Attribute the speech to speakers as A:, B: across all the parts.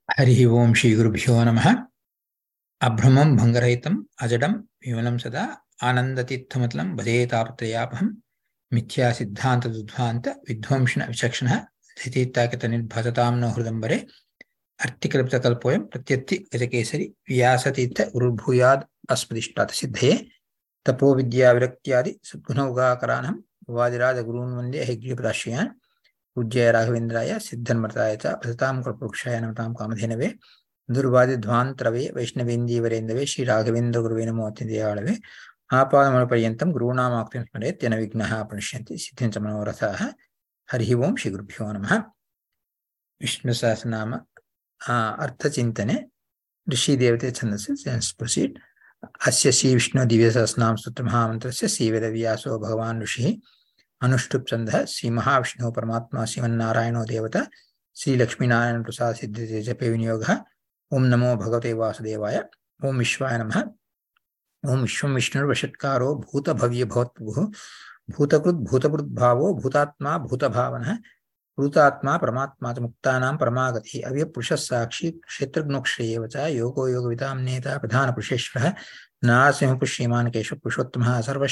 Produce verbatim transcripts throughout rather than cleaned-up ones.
A: हरि ओं श्री गुरुभ्यो नमः। अभ्रमं भंगरहितम् अजडं विमलं सदा आनन्दतीर्थमतलं भजेतापत्रयापहं मिथ्या सिद्धान्तदुद्ध्वान्त विध्वंसिन विचक्षणः धृतीत्याकृतनिर्भसतां नो हृदम्बरे अर्थिकल्पितकल्पोऽयं प्रत्यर्ति गजकेसरी व्यासतीर्थ गुरुर्भूयाद् अस्मदिष्टात् सिद्धये तपो विद्याविरक्त्यादि सद्गुणौघाकरानहं वादिराजगुरून् वन्दे हैग्रीपदाश्रयान् पूज्याय राघवेन्द्राय सिद्धन्मर्ताय च भजतां कल्पवृक्षाय नमतां कामधेनवे दुर्वादिध्वान्तरवे वैष्णवेन्दीवरेन्दवे श्री राघवेन्द्र गुरुवे नमो अत्यन्तेयाळवे आपादमूलपर्यन्तं गुरूणामाप्तिं स्मरेत् तेन विघ्नाः प्रणश्यन्ति सिद्धिं च मनोरथाः। हरिः ओं श्री गुरुभ्यो नमः। विष्णुसहस्रनाम अर्थचिन्तने ऋषिदेवते छन्दसि प्रोसीड्। अस्य श्री विष्णु दिव्यसहस्रनाम स्तोत्रमहामन्त्रस्य श्रीवेदव्यासो भगवान् ऋषिः अनुष्टुप् छन्दः श्री महाविष्णु परमात्मा श्रीमन्नारायणो देवता श्री लक्ष्मीनारायण प्रसाद सिद्धिते जपे विनियोगः। ओं नमो भगवते वासुदेवाय। ओं विश्वाय नमः। ओं विश्वं विष्णुर्वषट्कारो भूतभव्य भवत्प्रभुः भूतकृत् भूतकृद्भावो भूतात्मा भूतभावनः भूतात्मा परमात्मा च मुक्तानां परमागतिः अव्ययपुरुषः साक्षी क्षेत्रज्ञोक्षयेव च योगो योगविदां नेता प्रधानपुरुषेश्वरः नारसिंहपुष्यमान् केशव पुरुषोत्तमः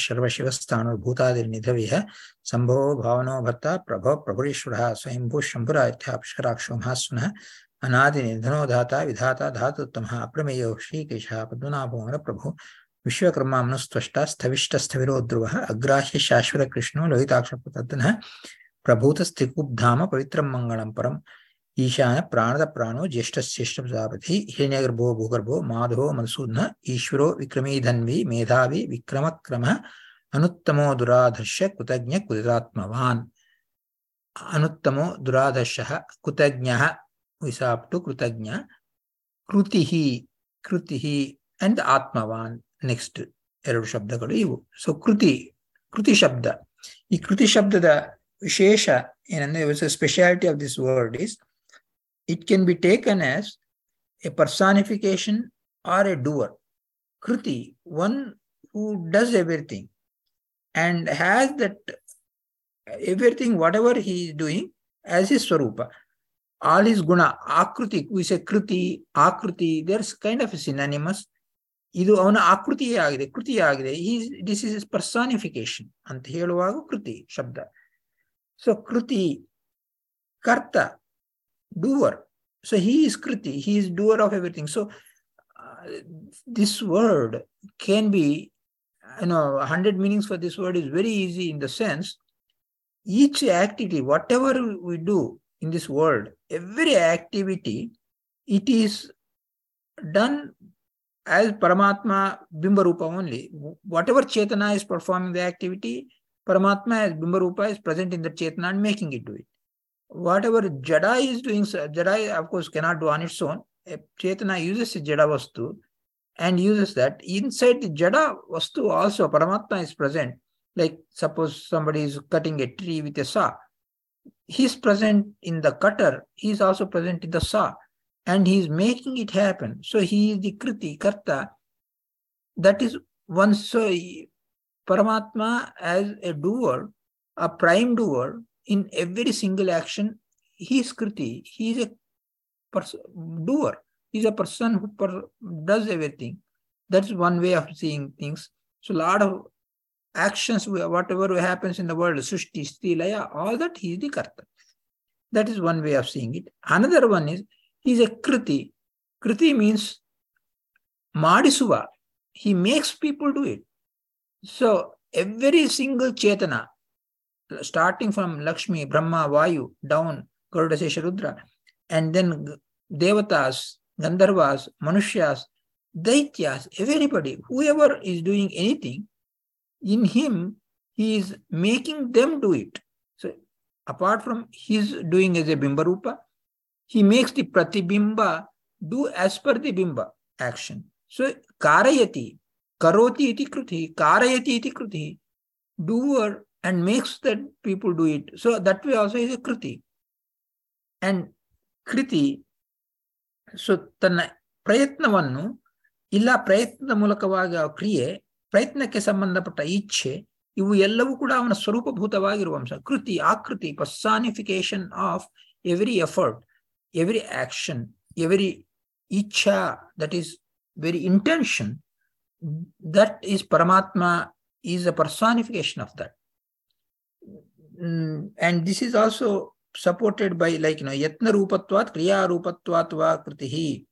A: सर्वशर्वशिवस्तानुर्भूतादिर्निधविः सम्भवो भावनो भर्ता प्रभो प्रभुरीश्वरः स्वयंभू शम्भुराख्यापुष्कराक्षो महास्वनः अनादिनिधनो धाता विधाता धातुत्तमः अप्रमेयो श्रीकेशः पद्मनाभो प्रभु विश्वकर्मा मनुस्त्वष्टा स्थविष्टस्थविरो ध्रुवः अग्राह्य शाश्वत कृष्णो लोहिताक्षपतनः प्रभूतस्त्रिकुब्धाम पवित्रं मंगलम परम ईशान प्राणद प्राणो ज्येष्ठश्रेष्ठ प्रजापति हिरण्यगर्भो भूगर्भो माधवो मधुसूदन ईश्वरो विक्रमी धन्वी मेधावी विक्रमक्रमः अनुत्तमो दुराधर्ष कृतज्ञ कुतिरात्मवान्। अनुत्तमो दुराधर्षः कृतज्ञः विसाप्टु कृतज्ञ कृतिः कृतिः and आत्मवान् नेक्स्ट ಎರಡು ಶಬ್ದಗಳು ಇವು. ಸೊ ಕೃತಿ ಕೃತಿ ಶಬ್ದ ಈ ಕೃತಿ ಶಬ್ದದ ವಿಶೇಷ ಏನಂದ್ರೆ speciality of this word is it can be taken as a personification or a doer. Kriti one who does everything and has that everything whatever he is doing as his swarupa, all his guna. Akruti, we say kriti, akruti, there's kind of a synonymous. ಇದು ಅವನ ಆಕೃತಿಯೇ ಆಗಿದೆ, ಕೃತಿಯೇ ಆಗಿದೆ. ಈ this is personification ಅಂತ ಹೇಳುವಾಗ ಕೃತಿ ಶಬ್ದ. So ಕೃತಿ ಕರ್ತ, doer. So he is kriti, he is doer of everything. So this word can be you know hundred meanings for this word is very easy in the sense each activity whatever we do in this world, every activity it is done as Paramatma Bimba Rupa only. Whatever Chetana is performing the activity, Paramatma as Bimba Rupa is present in the Chetana and making it do it. Whatever Jada is doing, Jada of course cannot do on its own. Chetana uses Jada Vastu and uses that. Inside the Jada Vastu also Paramatma is present. Like suppose somebody is cutting a tree with a saw. He is present in the cutter, he is also present in the saw. And he is making it happen. So he is the Kriti, Karta. That is one. So Paramatma as a doer, a prime doer in every single action, he is Kriti. He is a pers- doer. He is a person who per- does everything. That's one way of seeing things. So a lot of actions, whatever happens in the world, Sushti, Sthiti, Laya, all that he is the Karta. That is one way of seeing it. Another one is he is a Kriti. Kriti means Madisuva. He makes people do it. So every single Chetana, starting from Lakshmi, Brahma, Vayu, down, Garuda, Sesha, Rudra, and then Devatas, Gandharvas, Manushyas, Daityas, everybody, whoever is doing anything, in him, he is making them do it. So apart from his doing as a Bimba Rupa, he makes the Pratibimba do as per the Bimba action. So, Karayati, Karoti iti Kruti, Karayati iti Kruti, doer and makes that people do it. So, that way also is a Kruti. And Kriti, so, Tana Prayatnavannu, illa Prayatna Mulakavaga Kriye, Prayatnake Sambandhapata Ichhe, ಇವು ಎಲ್ಲವೂ ಕೂಡ ಅವನ ಸ್ವರೂಪಭೂತವಾಗಿರುವ ಅಂಶ. ಕೃತಿ, ಆಕೃತಿ, personification of every effort, every action every icha, that is very intention, that is Paramatma, is a personification of that. Mm, and this is also supported by, like, you know, yatna rupatvat kriya rupatvat va kritihi.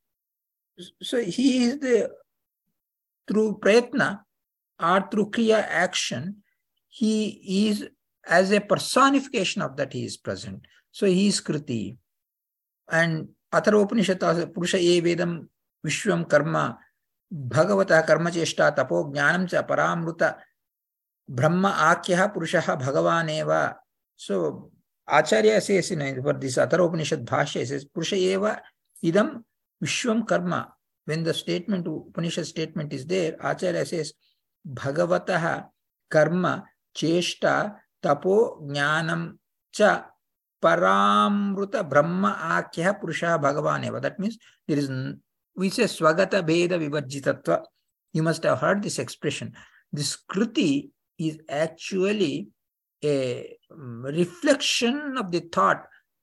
A: So he is the, through prayatna or through kriya action, he is as a personification of that, he is present. So he is kriti. And Atharva Upanishad, Purusha e Vedam Vishwam Karma Bhagavata Karma Cheshta Tapo Jnanam Cha Paramruta Brahma Akyaha Purushaha Bhagavaneva. So Acharya says in for this Atharva Upanishad Bhashya, says Purusha eva idam Vishwam Karma. When the statement, Upanishad statement is there, Acharya says Bhagavataha Karma Cheshta Tapo Jnanam Cha Paramruta Brahma Akya Purusha Bhagavaneva. That means there is, we say Swagata Bheda Vivarjitatva. You must have heard this expression. This Kriti is actually a reflection of the thought.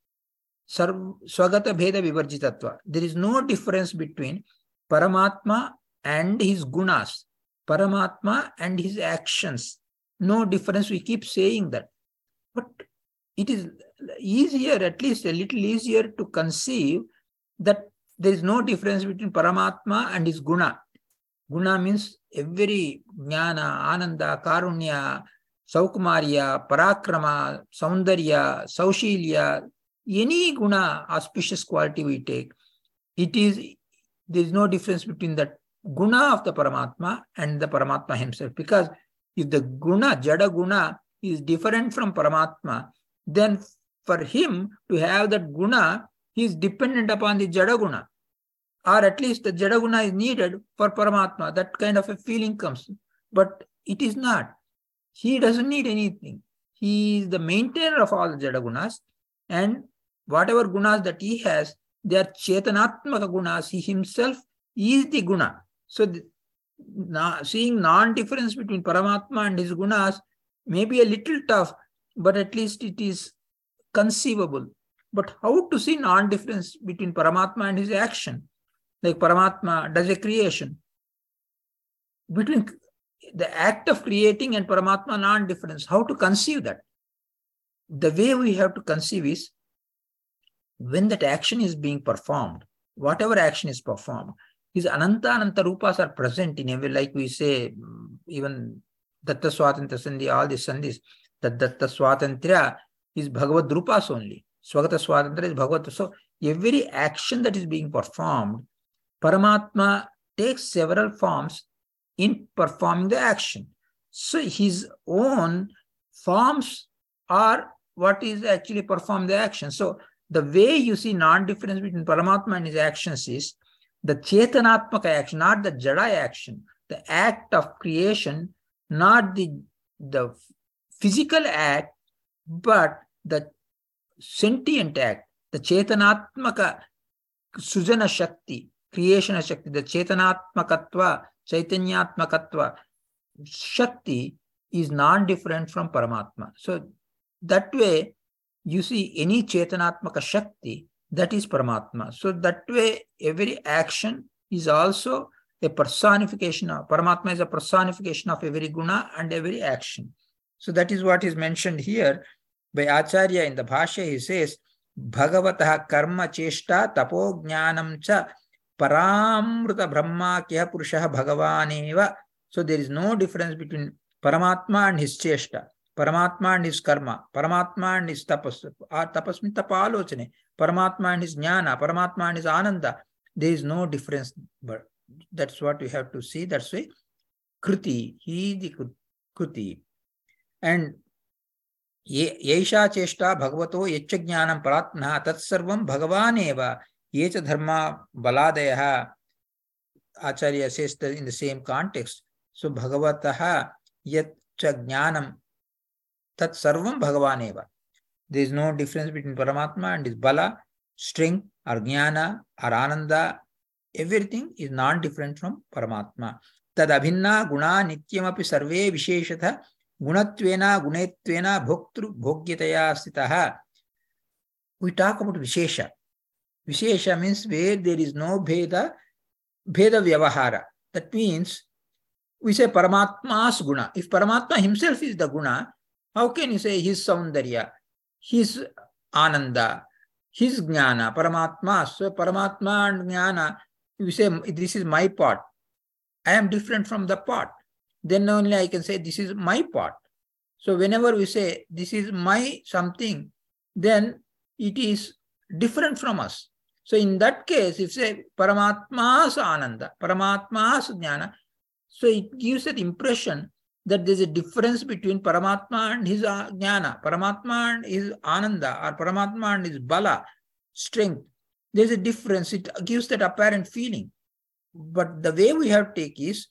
A: Swagata Bheda Vivarjitatva. There is no difference between Paramatma and his gunas, Paramatma and his actions. No difference. We keep saying that. But it is easier, at least a little easier, to conceive that there is no difference between Paramatma and his guna. Guna means every jnana, ananda, karunya, saukumarya, parakrama, saundarya, saushilya, any guna, auspicious quality we take, it is, there is no difference between the guna of the Paramatma and the Paramatma himself. Because if the guna, jada guna, is different from Paramatma, then for him to have that guna, he is dependent upon the jada guna. Or at least the jada guna is needed for Paramatma. That kind of a feeling comes. But it is not. He doesn't need anything. He is the maintainer of all the jada gunas. And whatever gunas that he has, they are chetanatmaka gunas. He himself is the guna. So the, na, seeing non-difference between Paramatma and his gunas may be a little tough, but at least it is conceivable. But how to see non-difference between Paramatma and his action? Like Paramatma does a creation. Between the act of creating and Paramatma, non-difference. How to conceive that? The way we have to conceive is, when that action is being performed, whatever action is performed, his Ananta Ananta Rupas are present in every, like we say, even Datta Swatantra Sandhi, all these Sandhis, that Datta Swatantra is Bhagavad Rupas only. Swagata Swatantra is Bhagavad. So every action that is being performed, Paramatma takes several forms in performing the action. So his own forms are what is actually perform the action. So the way you see non-difference between Paramatma and his actions is the Chetanatmaka action, not the Jada action, the act of creation, not the, the physical act, but the sentient act, the Chetanatmaka Sujana Shakti, creation Shakti, the Chetanatmakatva, Chaitanyatmakatva Shakti is non-different from Paramatma. So that way, you see any Chetanatmaka Shakti, that is Paramatma. So that way, every action is also a personification of, Paramatma is a personification of every guna and every action. So that is what is mentioned here by Acharya in the Bhashya. He says, Bhagavatah karma cheshta tapo jnanam cha paramruta brahma kya purushaha bhagavaneva. So there is no difference between Paramatma and his cheshta, Paramatma and his karma, Paramatma and his tapas, or tapas means tapalochane, Paramatma and his jnana, Paramatma and his ananda. There is no difference, but that's what we have to see. That's why Kriti, he is the Kriti. And Yesha cheshta bhagavato yecha jnanam paratmana tatsarvam bhagavaneva yecha dharma baladayaha. Acharya says that in the same context. So bhagavataha yecha jnanam tatsarvam bhagavaneva. There is no difference between Paramatma and his bala, strength, or jnana, or ananda. Everything is non-different from Paramatma. Tad abhinna guna nityamapi sarve visheshatha gunatvena gunetvena bhoktru bhogyataya sthitaha. We talk about Vishesha. Vishesha means where there is no Bheda, Bheda Vyavahara. That means we say Paramatma's guna. If Paramatma himself is the guna, how can you say his Saundarya, his Ananda, his Jnana, Paramatma? So Paramatma and Jnana, you say this is my part. I am different from the part. Then only I can say this is my part. So whenever we say this is my something, then it is different from us. So in that case, if say Paramatma's Ananda, Paramatma's Jnana, so it gives that impression that there's a difference between Paramatma and his Jnana, Paramatma and his Ananda, or Paramatma and his Bala, strength. There's a difference. It gives that apparent feeling. But the way we have to take is,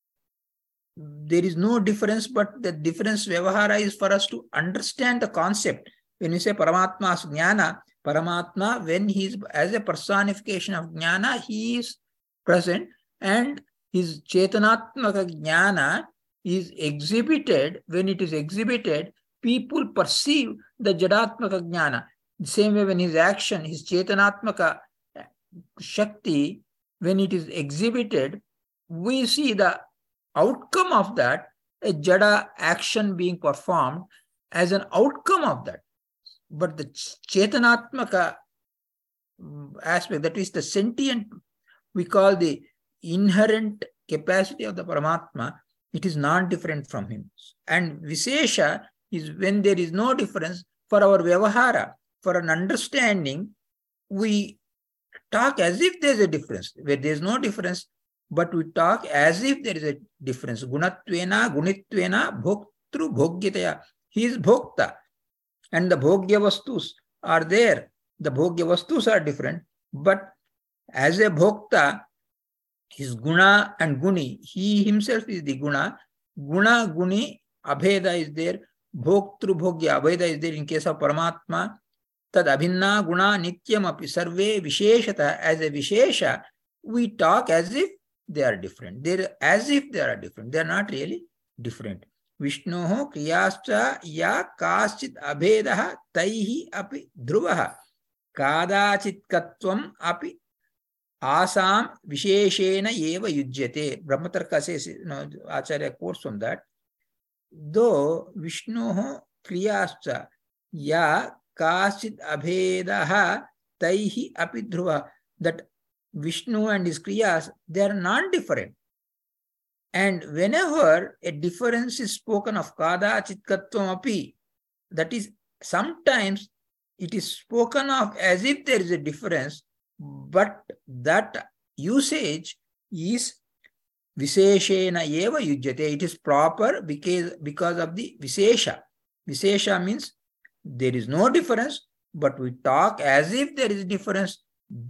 A: there is no difference, but the difference Vyavahara is for us to understand the concept. When we say Paramatma's Jnana, Paramatma, when he is as a personification of Jnana, he is present, and his Chetanatmaka Jnana is exhibited. When it is exhibited, people perceive the Jadatmaka Jnana. The same way when his action, his Chetanatmaka Shakti, when it is exhibited, we see the outcome of that, a Jada action being performed as an outcome of that. But the Chetanatmaka aspect, that is the sentient, we call the inherent capacity of the Paramatma, it is not different from him. And Vishesha is when there is no difference. For our Vyavahara, for an understanding, we talk as if there is a difference. Where there is no difference, but we talk as if there is a difference. Gunatvena, Gunitvena, Bhoktru, Bhogyataya. He is Bhokta. And the Bhogya Vastus are there. The Bhogya Vastus are different. But as a Bhokta, his Guna and Guni, he himself is the Guna. Guna, Guni, Abheda is there. Bhoktru, Bhogya, Abheda is there in case of Paramatma. Tad abhinna guna nityam api sarve visheshata. As a vishesha, we talk as if they are different. They're as if they are different. They are not really different. Vishnoho kriyascha ya kaschit abhedaha taihi api dhruvaha kadachit katvam api asam visheshena eva yujyate. Brahmatarka says, you know, Acharya quotes from that. Though Vishnoho kriyascha ya Kasit abhedaha taihi api dhruva, that Vishnu and his kriyas, they are non-different. And whenever a difference is spoken of, kada chitkatvam api, that is, sometimes it is spoken of as if there is a difference, but that usage is visheshena eva yujyate. It is proper because, because of the vishesha. Vishesha means there is no difference, but we talk as if there is a difference,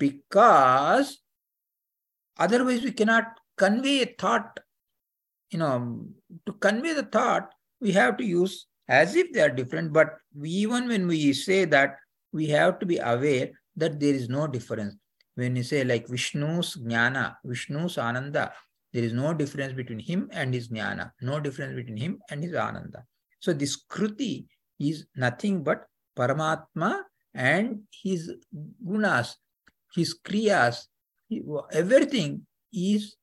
A: because otherwise we cannot convey a thought. You know, to convey the thought, we have to use as if they are different, but we, even when we say that, we have to be aware that there is no difference. When you say like Vishnu's Jnana, Vishnu's Ananda, there is no difference between him and his Jnana, no difference between him and his Ananda. So this Kruti is nothing but Paramatma and his gunas, his kriyas, everything is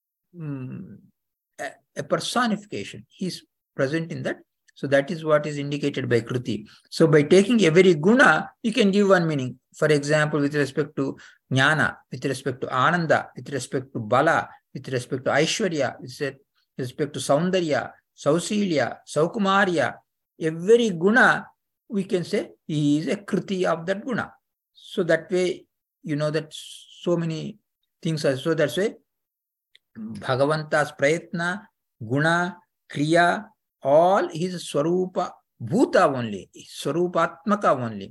A: um, a, a personification. He is present in that. So that is what is indicated by Kruti. So by taking every guna, you can give one meaning. For example, with respect to Jnana, with respect to Ananda, with respect to Bala, with respect to Aishwarya, with respect to Saundarya, Sausilya, Saukumarya, every guna, we can say he is a Kruti of that guna. So that way, you know that so many things are. So that's why Bhagavanta's Prayatna, Guna, Kriya, all his Swarupa Bhuta only, Swarupatmaka only.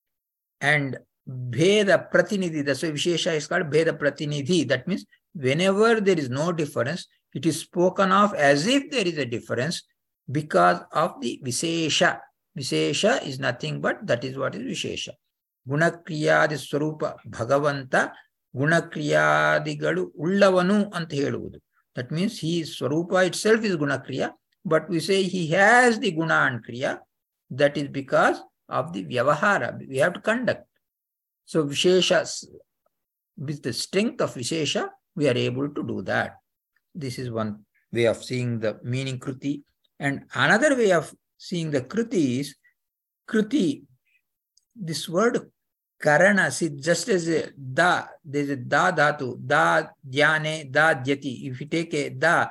A: And Bheda Pratinidhi, that's why Vishesha is called Bheda Pratinidhi. That means whenever there is no difference, it is spoken of as if there is a difference because of the Vishesha. Vishesha is nothing but that is what is Vishesha. Gunakriyadi Swarupa Bhagavanta Gunakriyadigalu Ullavanu anta heluvudu. That means he is Swarupa itself is Gunakriya, but we say he has the Guna and Kriya. That is because of the Vyavahara. We have to conduct. So Vishesha, with the strength of Vishesha, we are able to do that. This is one way of seeing the meaning Kruti. And another way of seeing the Kruti is Kruti. This word Karana, see, just as a da, there's a da dhatu, da dhyane, da dhyati. If you take a da,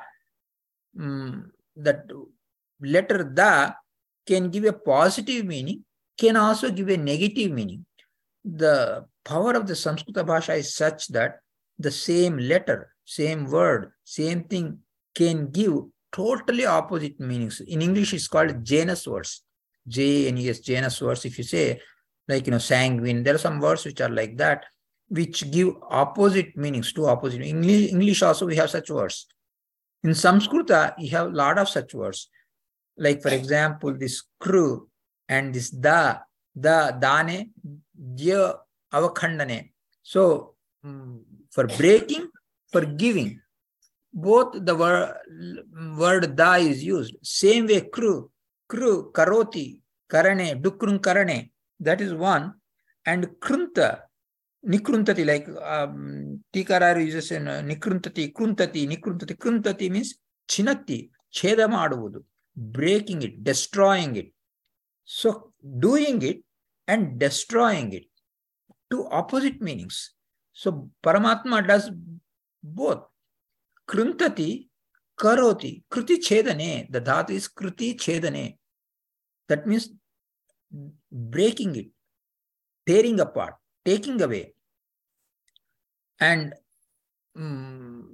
A: um, that letter da can give a positive meaning, can also give a negative meaning. The power of the Samskrita Bhasha is such that the same letter, same word, same thing can give totally opposite meanings. In English, it's called Janus words. J N E S, Janus words. If you say, like, you know, sanguine, there are some words which are like that, which give opposite meanings, two opposite. In English, English also, we have such words. In Samskrita, you have a lot of such words. Like, for example, this kru and this da, da, dane, dya, avakhandane. So, um, for breaking, for giving, both the word, word da is used. Same way, kru, kru, karoti, karane, dukrun karane, that is one. And krunta, nikruntati, like um, Tikararu uses in uh, nikruntati, kruntati, nikruntati, kruntati means chinati, cheda maduvudu, breaking it, destroying it. So doing it and destroying it, two opposite meanings. So Paramatma does both. Kruntati, karoti, kruti chedane. The dhatu is kruti chedane. That means breaking it, tearing apart, taking away. And um,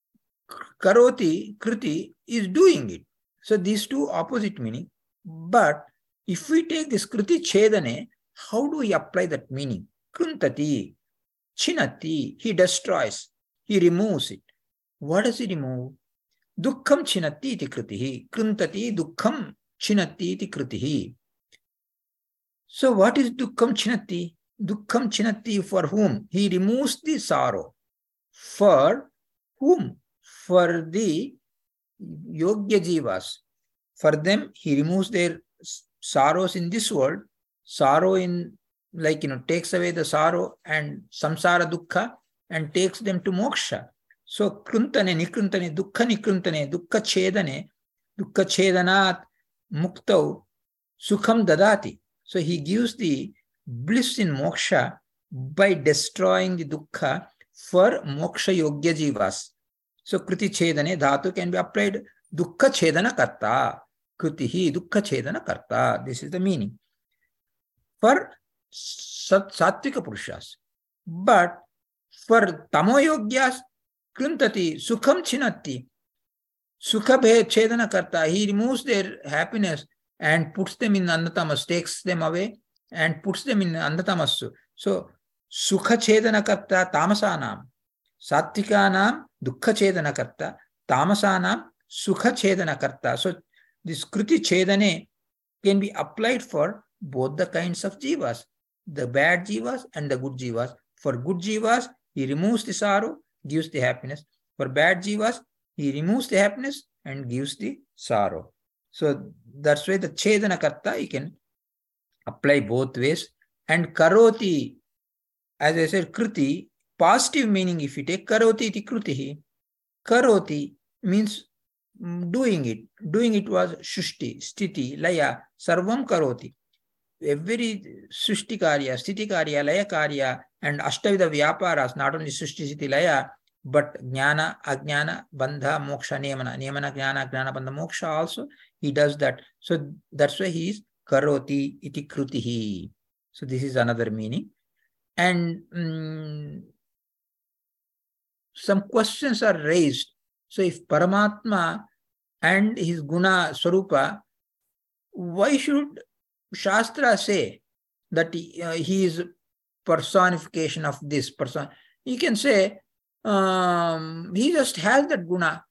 A: karoti, kruti is doing it. So these two opposite meaning. But if we take this kruti chedane, how do we apply that meaning? Kruntati, chinati, he destroys, he removes it. What does he remove? Dukkham chinati iti kritihi. Kruntati dukkham chinati iti kritihi. So what is dukkham chinati? Dukkham chinati for whom? He removes the sorrow. For whom? For the yogya jivas. For them, he removes their sorrows in this world. Sorrow in, like, you know, takes away the sorrow and samsara dukkha and takes them to moksha. So kruntane, nikruntane, dukkha nikruntane, dukkha chedane, dukkha chedanat muktau sukham dadati. So he gives the bliss in moksha by destroying the dukkha for moksha yogya jivas. So kriti chedane dhatu can be applied dukkha chedana karta. Kritihi dukkha chedana karta. This is the meaning. For sattvika purushas. But for tamo yogyas, kruntati sukham chinati. Sukha chedana karta. He removes their happiness and puts them in andatamas, takes them away and puts them in andatamas. So, sukha chedana karta tamasanam. Satvikanam dukkha chedana karta. Tamasanam sukha chedana karta. So, this kriti chedane can be applied for both the kinds of jivas, the bad jivas and the good jivas. For good jivas, he removes the sorrow, gives the happiness. For bad jivas, he removes the happiness and gives the sorrow. So that's why the chedana karta, you can apply both ways. And karoti, as I said, kriti, positive meaning if you take karoti iti krutihi, karoti means doing it. Doing it was shushti, stiti, laya, sarvam karoti. Every sushti karya, stiti karya, laya karya, and ashtavida vyaparas, not only sushti, stiti, laya, but jnana, ajnana, bandha, moksha, niyamana, niyamana, jnana, jnana, bandha, moksha also, he does that. So that's why he is karoti iti krutihi. So this is another meaning. And um, some questions are raised. So if Paramatma and his guna swarupa, why should Shastra say that he, uh, he is personification of this person? You can say um, he just has that guna.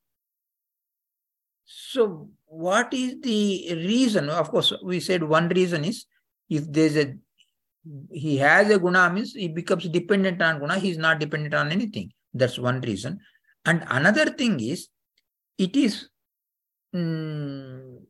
A: So what is the reason? Of course, we said one reason is if there's a he has a guna means he becomes dependent on guna. He is not dependent on anything. That's one reason. And another thing is it is um,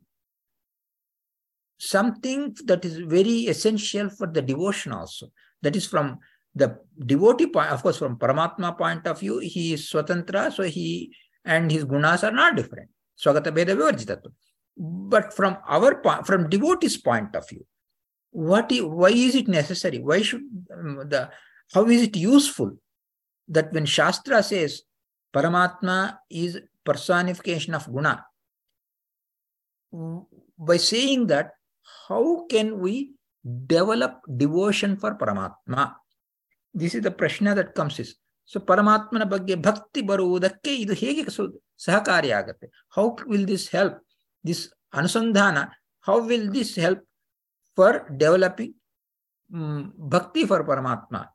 A: something that is very essential for the devotion also. That is from the devotee point, of course, from Paramatma point of view, he is Swatantra, so he and his gunas are not different. Swagata Bheda Vivarjitatva. But from our point, from devotee's point of view, what is, why is it necessary? Why should um, the how is it useful that when Shastra says Paramatma is personification of guna, by saying that, how can we develop devotion for Paramatma? This is the prashna that comes is. So Paramatmana bagge bhakti baruvudakke idu hege sahakari agate. How will this help? This anusandhana, how will this help for developing um, bhakti for Paramatma?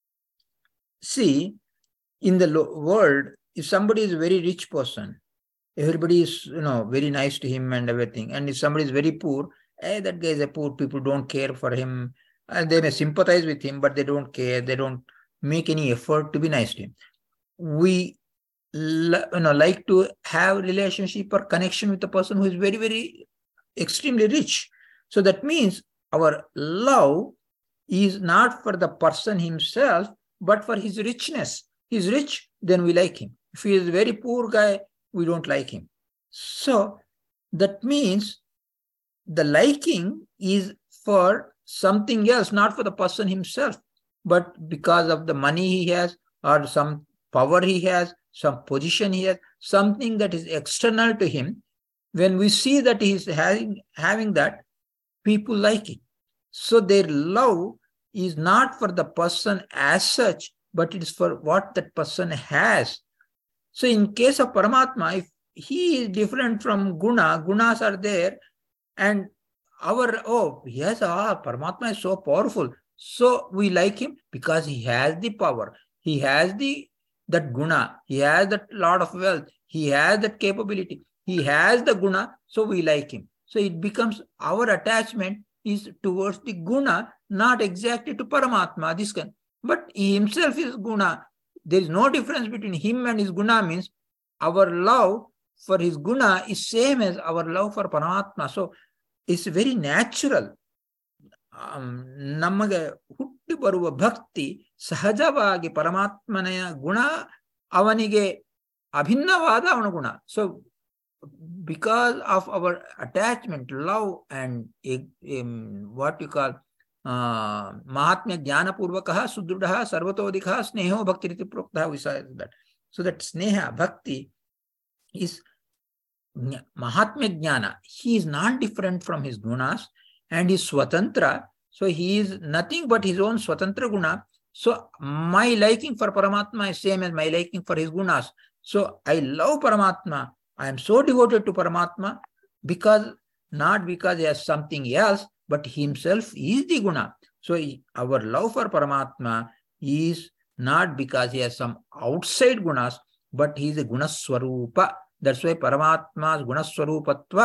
A: See, in the world, if somebody is a very rich person, everybody is, you know, very nice to him and everything. And if somebody is very poor, hey, that guy is a poor, people don't care for him. And they may sympathize with him, but they don't care. They don't make any effort to be nice to him. We you know, like to have relationship or connection with a person who is very, very extremely rich. So that means our love is not for the person himself, but for his richness. He's rich, then we like him. If he is a very poor guy, we don't like him. So that means the liking is for something else, not for the person himself, but because of the money he has, or some power he has, some position he has, something that is external to him. When we see that he is having, having that, people like it. So their love is not for the person as such, but it is for what that person has. So in case of Paramatma, if he is different from guna, gunas are there, and our, oh, yes, ah, Paramatma is so powerful. So we like him because he has the power. He has the that guna. He has that lot of wealth. He has that capability. He has the guna, so we like him. So it becomes our attachment is towards the guna, not exactly to Paramatma. This can, but he himself is guna. There is no difference between him and his guna, means our love for his guna is same as our love for Paramatma. So it's very natural. ನಮಗೆ ಹುಟ್ಟಿ ಬರುವ ಭಕ್ತಿ ಸಹಜವಾಗಿ ಪರಮಾತ್ಮನೆಯ ಗುಣ ಅವನಿಗೆ ಅಭಿನ್ನವಾದ ಅವನ ಗುಣ. So because of our attachment, love and what you call ಮಹಾತ್ಮ್ಯ ಜ್ಞಾನಪೂರ್ವಕ ಸುದೃಢ ಸರ್ವತೋಧಿಕ ಸ್ನೇಹೋ ಭಕ್ತಿ ರೀತಿ ಪ್ರೋಕ್ತ. That so that sneha bhakti is Mahatmya Jnana. He is not different from his gunas and is Swatantra. So he is nothing but his own Swatantra guna. So my liking for Paramatma is same as my liking for his gunas. So I love Paramatma. I am so devoted to Paramatma because, not because he has something else, but he himself is the guna. So he, our love for Paramatma is not because he has some outside gunas, but he is a guna swarupa. That's why Paramatma's guna swarupatva,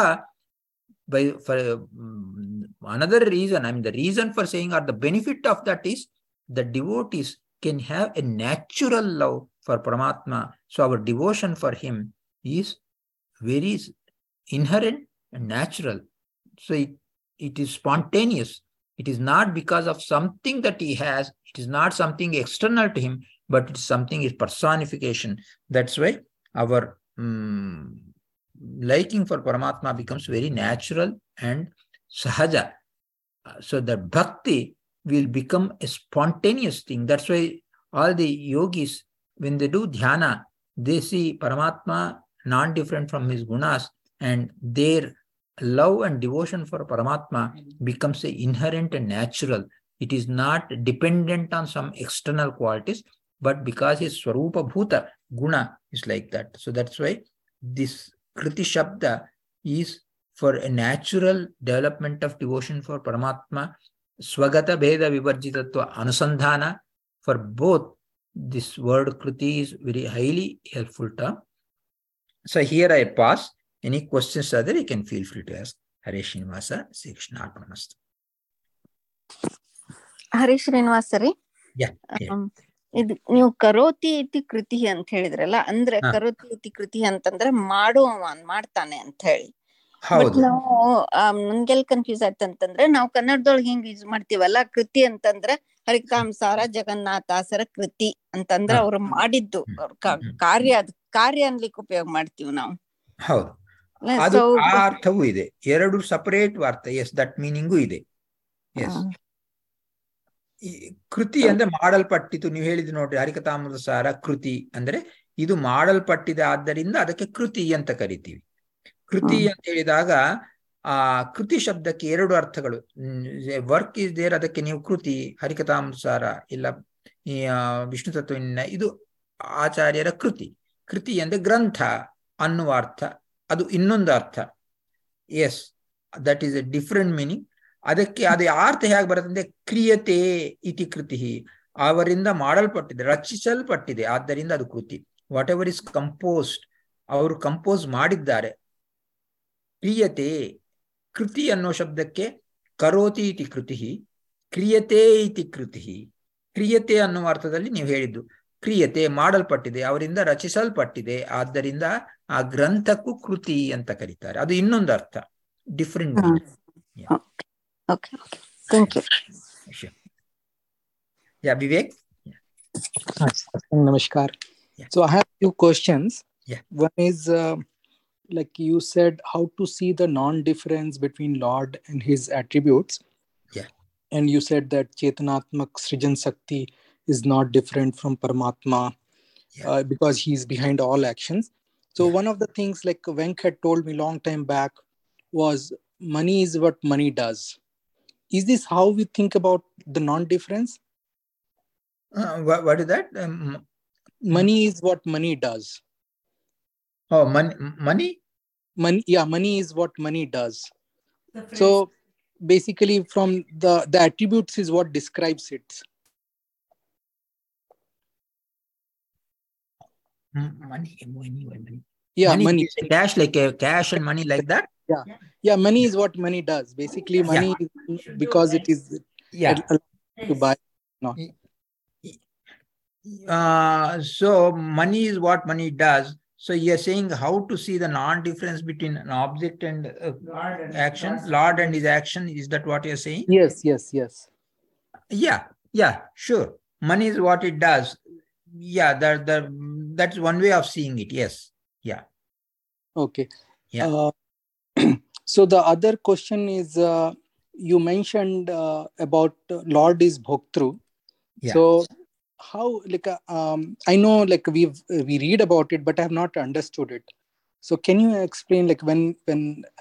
A: by for um, another reason, I mean the reason for saying, or the benefit of that is the devotees can have a natural love for Paramatma. So our devotion for him is very inherent and natural. So it, it is spontaneous. It is not because of something that he has. It is not something external to him, but it is something, is personification. That's why our um, liking for Paramatma becomes very natural and sahaja. So the bhakti will become a spontaneous thing. That's why all the yogis, when they do dhyana, they see Paramatma non-different from his gunas, and their love and devotion for Paramatma becomes a inherent and natural. It is not dependent on some external qualities, but because his Swarupa Bhuta guna is like that. So that's why this Kriti Shabda is for a natural development of devotion for Paramatma. Swagata Bheda Vivarjitatva Anusandhana, for both this word Kriti is very highly helpful term. So here I pause. Any questions are there, you can feel free to ask. Hare Srinivasa, Sri Krishna Arpanamastu.
B: ಹರಿ ಶ್ರೀನಿವಾಸ ರೀ, ಇದು ನೀವು ಕರೋತಿ ಇತಿ ಕೃತಿ ಅಂತ ಹೇಳಿದ್ರಲ್ಲ, ಅಂದ್ರೆ ಕರೋತಿ ಇತಿ ಕೃತಿ ಅಂತಂದ್ರೆ ಮಾಡುವ ಮಾಡ್ತಾನೆ ಅಂತ ಹೇಳಿ. ಬಟ್ ನಾವು ನನ್ಗೆಲ್ ಕನ್ಫ್ಯೂಸ್ ಆಯ್ತಂತಂದ್ರೆ, ನಾವು ಕನ್ನಡದೊಳಗೆ ಹೆಂಗ್ ಯೂಸ್ ಮಾಡ್ತೀವಲ್ಲ ಕೃತಿ ಅಂತಂದ್ರೆ ಹರಿಕಥಾಂಸಾರ ಜಗನ್ನಾಥಾಸರ ಕೃತಿ ಅಂತಂದ್ರೆ ಅವ್ರು ಮಾಡಿದ್ದು ಅವ್ರ ಕಾರ್ಯ ಕಾರ್ಯ ಅನ್ಲಿಕ್ಕೆ ಉಪಯೋಗ ಮಾಡ್ತೀವಿ ನಾವು.
A: ಹೌದು, ಅದು ಆ ಅರ್ಥವೂ ಇದೆ. ಎರಡು ಸಪರೇಟ್ ಅರ್ಥ. ಎಸ್, ದಟ್ ಮೀನಿಂಗು ಇದೆ. ಎಸ್, ಕೃತಿ ಅಂದ್ರೆ ಮಾಡಲ್ಪಟ್ಟಿತು. ನೀವು ಹೇಳಿದ್ ನೋಡ್ರಿ, ಹರಿಕಥಾಮೃತಸಾರ ಕೃತಿ ಅಂದ್ರೆ ಇದು ಮಾಡಲ್ಪಟ್ಟಿದೆ, ಆದ್ದರಿಂದ ಅದಕ್ಕೆ ಕೃತಿ ಅಂತ ಕರಿತೀವಿ. ಕೃತಿ ಅಂತ ಹೇಳಿದಾಗ ಆ ಕೃತಿ ಶಬ್ದಕ್ಕೆ ಎರಡು ಅರ್ಥಗಳು. ವರ್ಕ್ ಇಸ್ ದೇರ್, ಅದಕ್ಕೆ ನೀವು ಕೃತಿ, ಹರಿಕಥಾಮೃತಸಾರ ಇಲ್ಲ ಈ ವಿಷ್ಣು ತತ್ವಜ್ಞಾನ ಇದು ಆಚಾರ್ಯರ ಕೃತಿ. ಕೃತಿ ಅಂದ್ರೆ ಗ್ರಂಥ ಅನ್ನುವ ಅರ್ಥ, ಅದು ಇನ್ನೊಂದು ಅರ್ಥ. Yes, that is a different meaning. ಅದಕ್ಕೆ ಅದೇ ಅರ್ಥ ಹೇಗೆ ಬರುತ್ತೆ ಅಂದ್ರೆ ಕ್ರಿಯತೆ ಇತಿ ಕೃತಿ, ಅವರಿಂದ ಮಾಡಲ್ಪಟ್ಟಿದೆ, ರಚಿಸಲ್ಪಟ್ಟಿದೆ, ಆದ್ದರಿಂದ ಅದು ಕೃತಿ. ವಾಟ್ ಎವರ್ ಇಸ್ ಕಂಪೋಸ್ಡ್, ಅವರು ಕಂಪೋಸ್ ಮಾಡಿದ್ದಾರೆ. ಕ್ರಿಯತೆ, ಕೃತಿ ಅನ್ನೋ ಶಬ್ದಕ್ಕೆ ಕರೋತಿ ಇತಿ ಕೃತಿ, ಕ್ರಿಯತೆ ಇತಿ ಕೃತಿ. ಕ್ರಿಯತೆ ಅನ್ನುವ ಅರ್ಥದಲ್ಲಿ ನೀವು ಹೇಳಿದ್ದು ಕ್ರಿಯತೆ ಮಾಡಲ್ಪಟ್ಟಿದೆ, ಅವರಿಂದ ರಚಿಸಲ್ಪಟ್ಟಿದೆ, ಆದ್ದರಿಂದ ಆ ಗ್ರಂಥಕ್ಕೂ ಕೃತಿ ಅಂತ ಕರೀತಾರೆ. ಅದು ಇನ್ನೊಂದು ಅರ್ಥ, different.
B: Okay, okay. Thank you.
A: Sure. Yeah, Vivek.
C: Yeah. Namaskar.
A: Yeah.
C: So I have few questions.
A: Yeah.
C: One is, uh, like you said, how to see the non-difference between Lord and his attributes.
A: Yeah.
C: And you said that Chetanatmak Srijan Sakti is not different from Paramatma, yeah. uh, because he is behind all actions. So yeah. One of the things, like Venk had told me long time back, was money is what money does. Is this how we think about the non-difference?
A: Uh, what, what is that? Um,
C: money is what money does.
A: Oh, money, money?
C: Money, yeah, money is what money does. So basically from the, the attributes is what describes it.
A: Money, money, money.
C: Yeah,
A: money.
C: money.
A: Cash, like a cash and money like that?
C: Yeah. Yeah, money is what money does. Basically, money yeah. is because it is
A: yeah.
C: to buy. No.
A: Uh, so money is what money does. So you're saying how to see the non-difference between an object and uh, Lord and action, Lord and his action. Is that what you're saying?
C: Yes, yes, yes.
A: Yeah, yeah, sure. Money is what it does. Yeah, that, that, that's one way of seeing it. Yes. Yeah.
C: Okay.
A: Yeah.
C: Uh, so the other question is, uh, you mentioned uh, about uh, Lord is Bhoktru.
A: Yeah.
C: So how, like, uh, um, I know, like we've uh, we read about it, but I have not understood it. So can you explain, like when when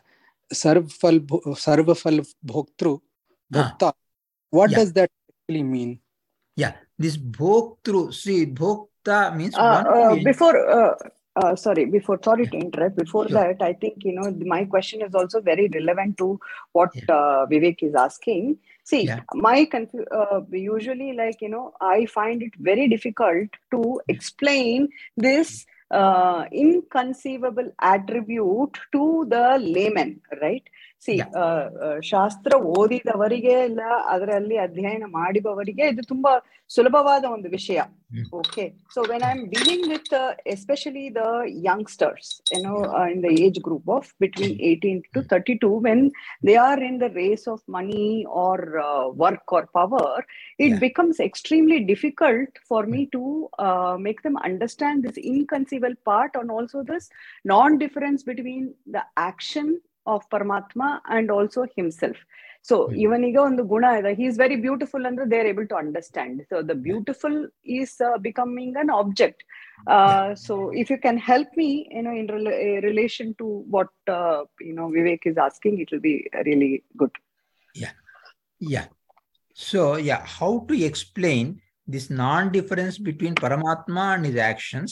C: Sarvafal Sarvafal Bhoktru Bhokta, ah. what yeah. does that actually mean?
A: Yeah, this Bhoktru, see, Bhokta means
D: uh,
A: one.
D: Uh, before. Uh, Uh, sorry, before, sorry yeah. to interrupt. Before
A: sure.
D: that, I think, you know, my question is also very relevant to what yeah. uh, Vivek is asking. See, yeah. my, confu- uh, usually like, you know, I find it very difficult to explain this uh, inconceivable attribute to the layman, right? See,
A: yeah.
D: uh, uh, ಶಾಸ್ತ್ರ ಓದಿದವರಿಗೆ ಇಲ್ಲ ಅದರಲ್ಲಿ ಅಧ್ಯಯನ ಮಾಡಿದವರಿಗೆ ಇದು ತುಂಬಾ ಸುಲಭವಾದ ಒಂದು ವಿಷಯ. Okay, so when I'm dealing with uh, especially the youngsters, you know, uh, in the age group of between eighteen to thirty-two, when they are in the race of money or uh, work or power, it yeah. becomes extremely difficult for me to uh, make them understand this inconceivable part and also this non-difference between the action of Paramatma and also himself. So even ಈಗ ಒಂದು ಗುಣ ಇದೆ, he is very beautiful ಅಂದ್ರೆ they are able to understand. So the beautiful is uh, becoming an object. Uh, so if you can help me, you know, in rel- relation to what uh, you know Vivek is asking, it will be really good.
A: Yeah, yeah. So yeah, how to explain this non-difference between Paramatma and his actions?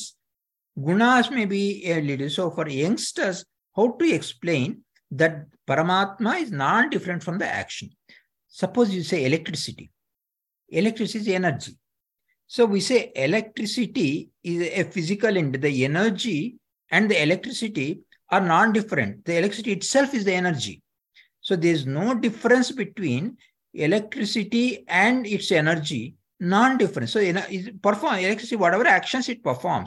A: Gunas may be a little. So for youngsters, how to explain that Paramatma is non-different from the action? Suppose you say electricity. Electricity is energy. So we say electricity is a physical end. The energy and the electricity are non-different. The electricity itself is the energy. So there is no difference between electricity and its energy, non-different. So it perform electricity, whatever actions it performs,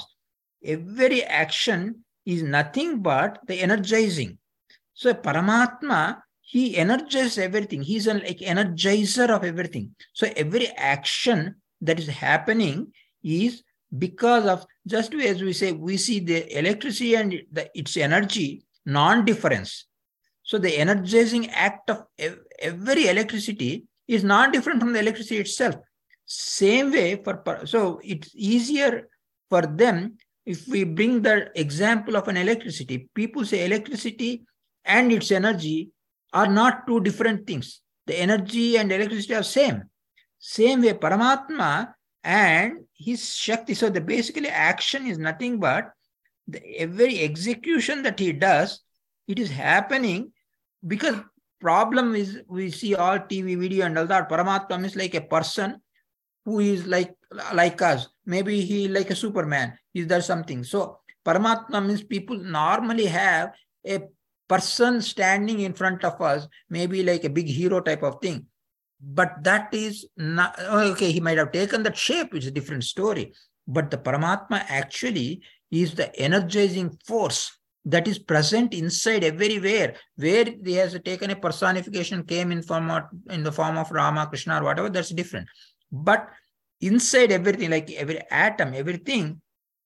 A: every action is nothing but the energizing. So Paramatma he energizes everything. He's an like energizer of everything. So every action that is happening is because of, just as we say, we see the electricity and the, its energy non-difference. So the energizing act of every electricity is not different from the electricity itself. Same way for, so it's easier for them if we bring the example of an electricity. People say electricity and its energy are not two different things. The energy and electricity are same. Same way Paramatma and his Shakti. So the basically action is nothing but the every execution that he does, it is happening because problem is we see all T V, video and all that. Paramatma is like a person who is like like us. Maybe he like a Superman. Is there something? So Paramatma means people normally have a person standing in front of us, maybe like a big hero type of thing. But that is not, okay, he might have taken that shape, it's a different story. But the Paramatma actually is the energizing force that is present inside everywhere. Where he has taken a personification, came in form of, in the form of Rama, Krishna, or whatever, that's different. But inside everything, like every atom, everything,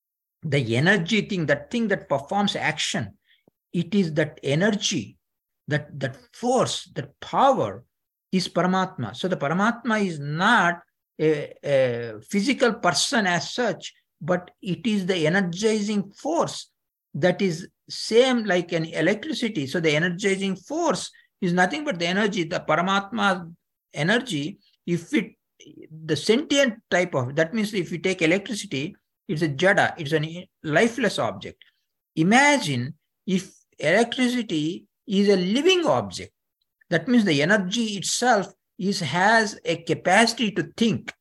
A: the energy thing, that thing that performs action, it is that energy, that, that force, that power is Paramatma. So the Paramatma is not a, a physical person as such, but it is the energizing force that is same like an electricity. So the energizing force is nothing but the energy, the Paramatma energy. If it, the sentient type of, that means if you take electricity, it's a jada, it's a lifeless object. Imagine if electricity is a living object. That means the energy itself is has a capacity to think.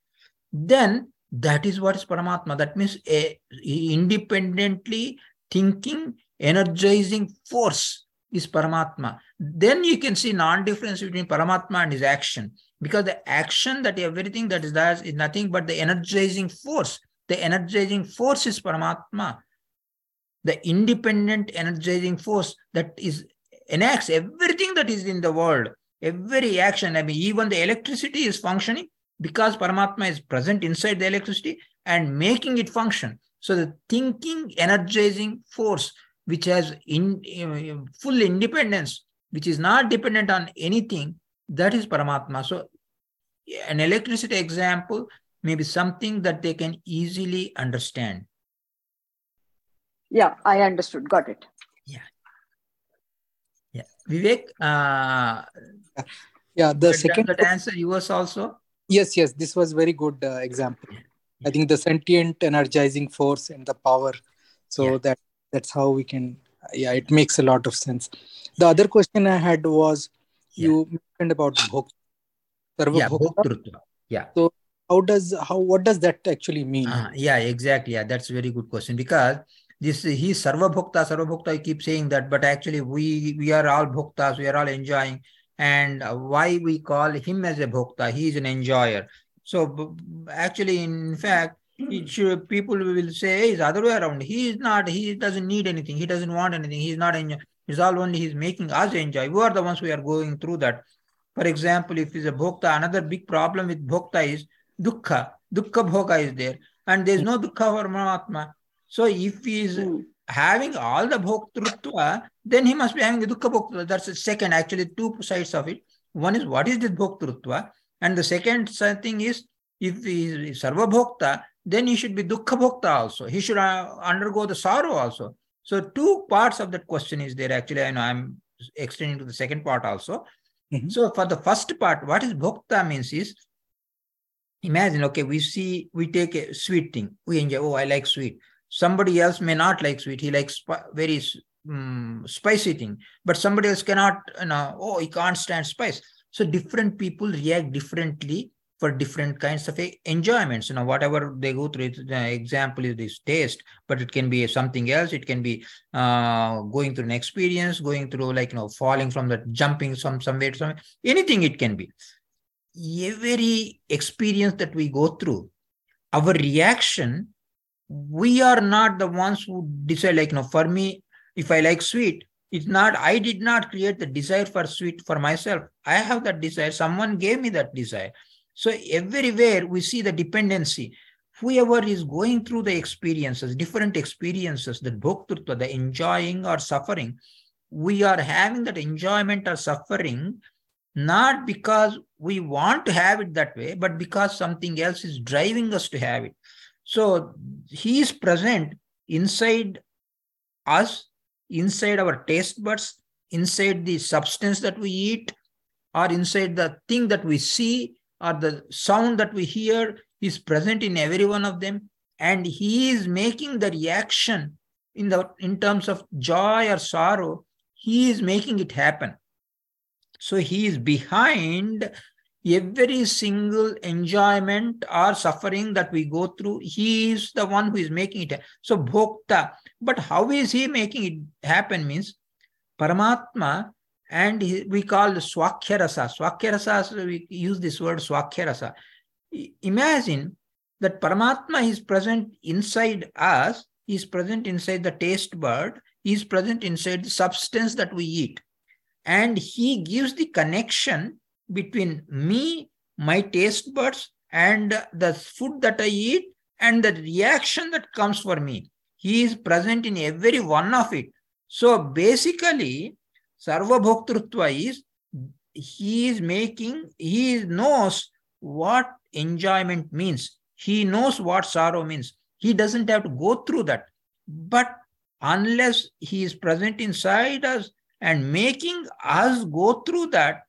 A: Then that is what is Paramatma. That means a independently thinking, energizing force is Paramatma. Then you can see non-difference between Paramatma and his action. Because the action that everything that is there is nothing but the energizing force. The energizing force is Paramatma. The independent energizing force that is enacts everything that is in the world, every action. I mean, even the electricity is functioning because Paramatma is present inside the electricity and making it function. So the thinking, energizing force, which has in, in full independence, which is not dependent on anything, that is Paramatma. So an electricity example may be something that they can easily understand.
D: Yeah, I understood. Got it.
A: Yeah. Yeah. Vivek, uh,
C: yeah, the second
A: that answer yours also?
C: Yes, yes, this was very good uh, example. Yeah. Yeah. I think the sentient energizing force and the power. So yeah. that that's how we can, yeah, it makes a lot of sense. The other question I had was, you yeah. mentioned about Bhokta.
A: Yeah, Bhoktrutva. Yeah.
C: So how does, how, what does that actually mean?
A: Uh, yeah, exactly. Yeah, that's a very good question, because this he's Sarva Bhokta, Sarva Bhokta, I keep saying that, but actually we we are all Bhoktas, we are all enjoying. And why we call him as a Bhokta? He is an enjoyer. So actually, in fact, it should, people will say, hey, it's the other way around. He is not, he doesn't need anything. He doesn't want anything. He's not enjoying. It's all only he's making us enjoy. We are the ones who are going through that. For example, if he's a Bhokta, another big problem with Bhokta is Dukkha. Dukkha Bhoga is there. And there is no Dukkha for Paramatma. So if he is mm. having all the Bhoktrutva, then he must be having the Dukkha Bhoktrutva. That's the second, actually, two sides of it. One is, what is this Bhoktrutva? And the second thing is, if he is Sarva Bhokta, then he should be Dukkha Bhokta also. He should uh, undergo the sorrow also. So two parts of that question is there. Actually, I know I'm extending to the second part also. Mm-hmm. So for the first part, what is Bhokta means is, imagine, okay, we see, we take a sweet thing. We enjoy, oh, I like sweet. Somebody else may not like sweet. He likes very um, spicy thing. But somebody else cannot, you know, oh, he can't stand spice. So different people react differently for different kinds of enjoyments. You know, whatever they go through, the example is this taste, but it can be something else. It can be uh, going through an experience, going through like, you know, falling from the jumping some somewhere to somewhere. Anything it can be. Every experience that we go through, our reaction, we are not the ones who decide, like, you know, for me, if I like sweet, It's not, I did not create the desire for sweet for myself. I have that desire. Someone gave me that desire. So everywhere we see the dependency. Whoever is going through the experiences, different experiences, the bhoktrutva, the enjoying or suffering, we are having that enjoyment or suffering not because we want to have it that way, but because something else is driving us to have it. So he is present inside us, inside our taste buds, inside the substance that we eat, or inside the thing that we see, or the sound that we hear. Is present in every one of them, and he is making the reaction in the in terms of joy or sorrow. He is making it happen. So he is behind every single enjoyment or suffering that we go through. He is the one who is making it. So bhokta. But how is he making it happen? Means Paramatma, and he, we call the Swakhya-rasa. Swakhya-rasa, we use this word Swakhya-rasa. Imagine that Paramatma is present inside us, he is present inside the taste bud, he is present inside the substance that we eat. And he gives the connection between me, my taste buds, and the food that I eat, and the reaction that comes for me. He is present in every one of it. So basically, Sarva Bhoktrutva is, he is making, he knows what enjoyment means. He knows what sorrow means. He doesn't have to go through that. But unless he is present inside us and making us go through that,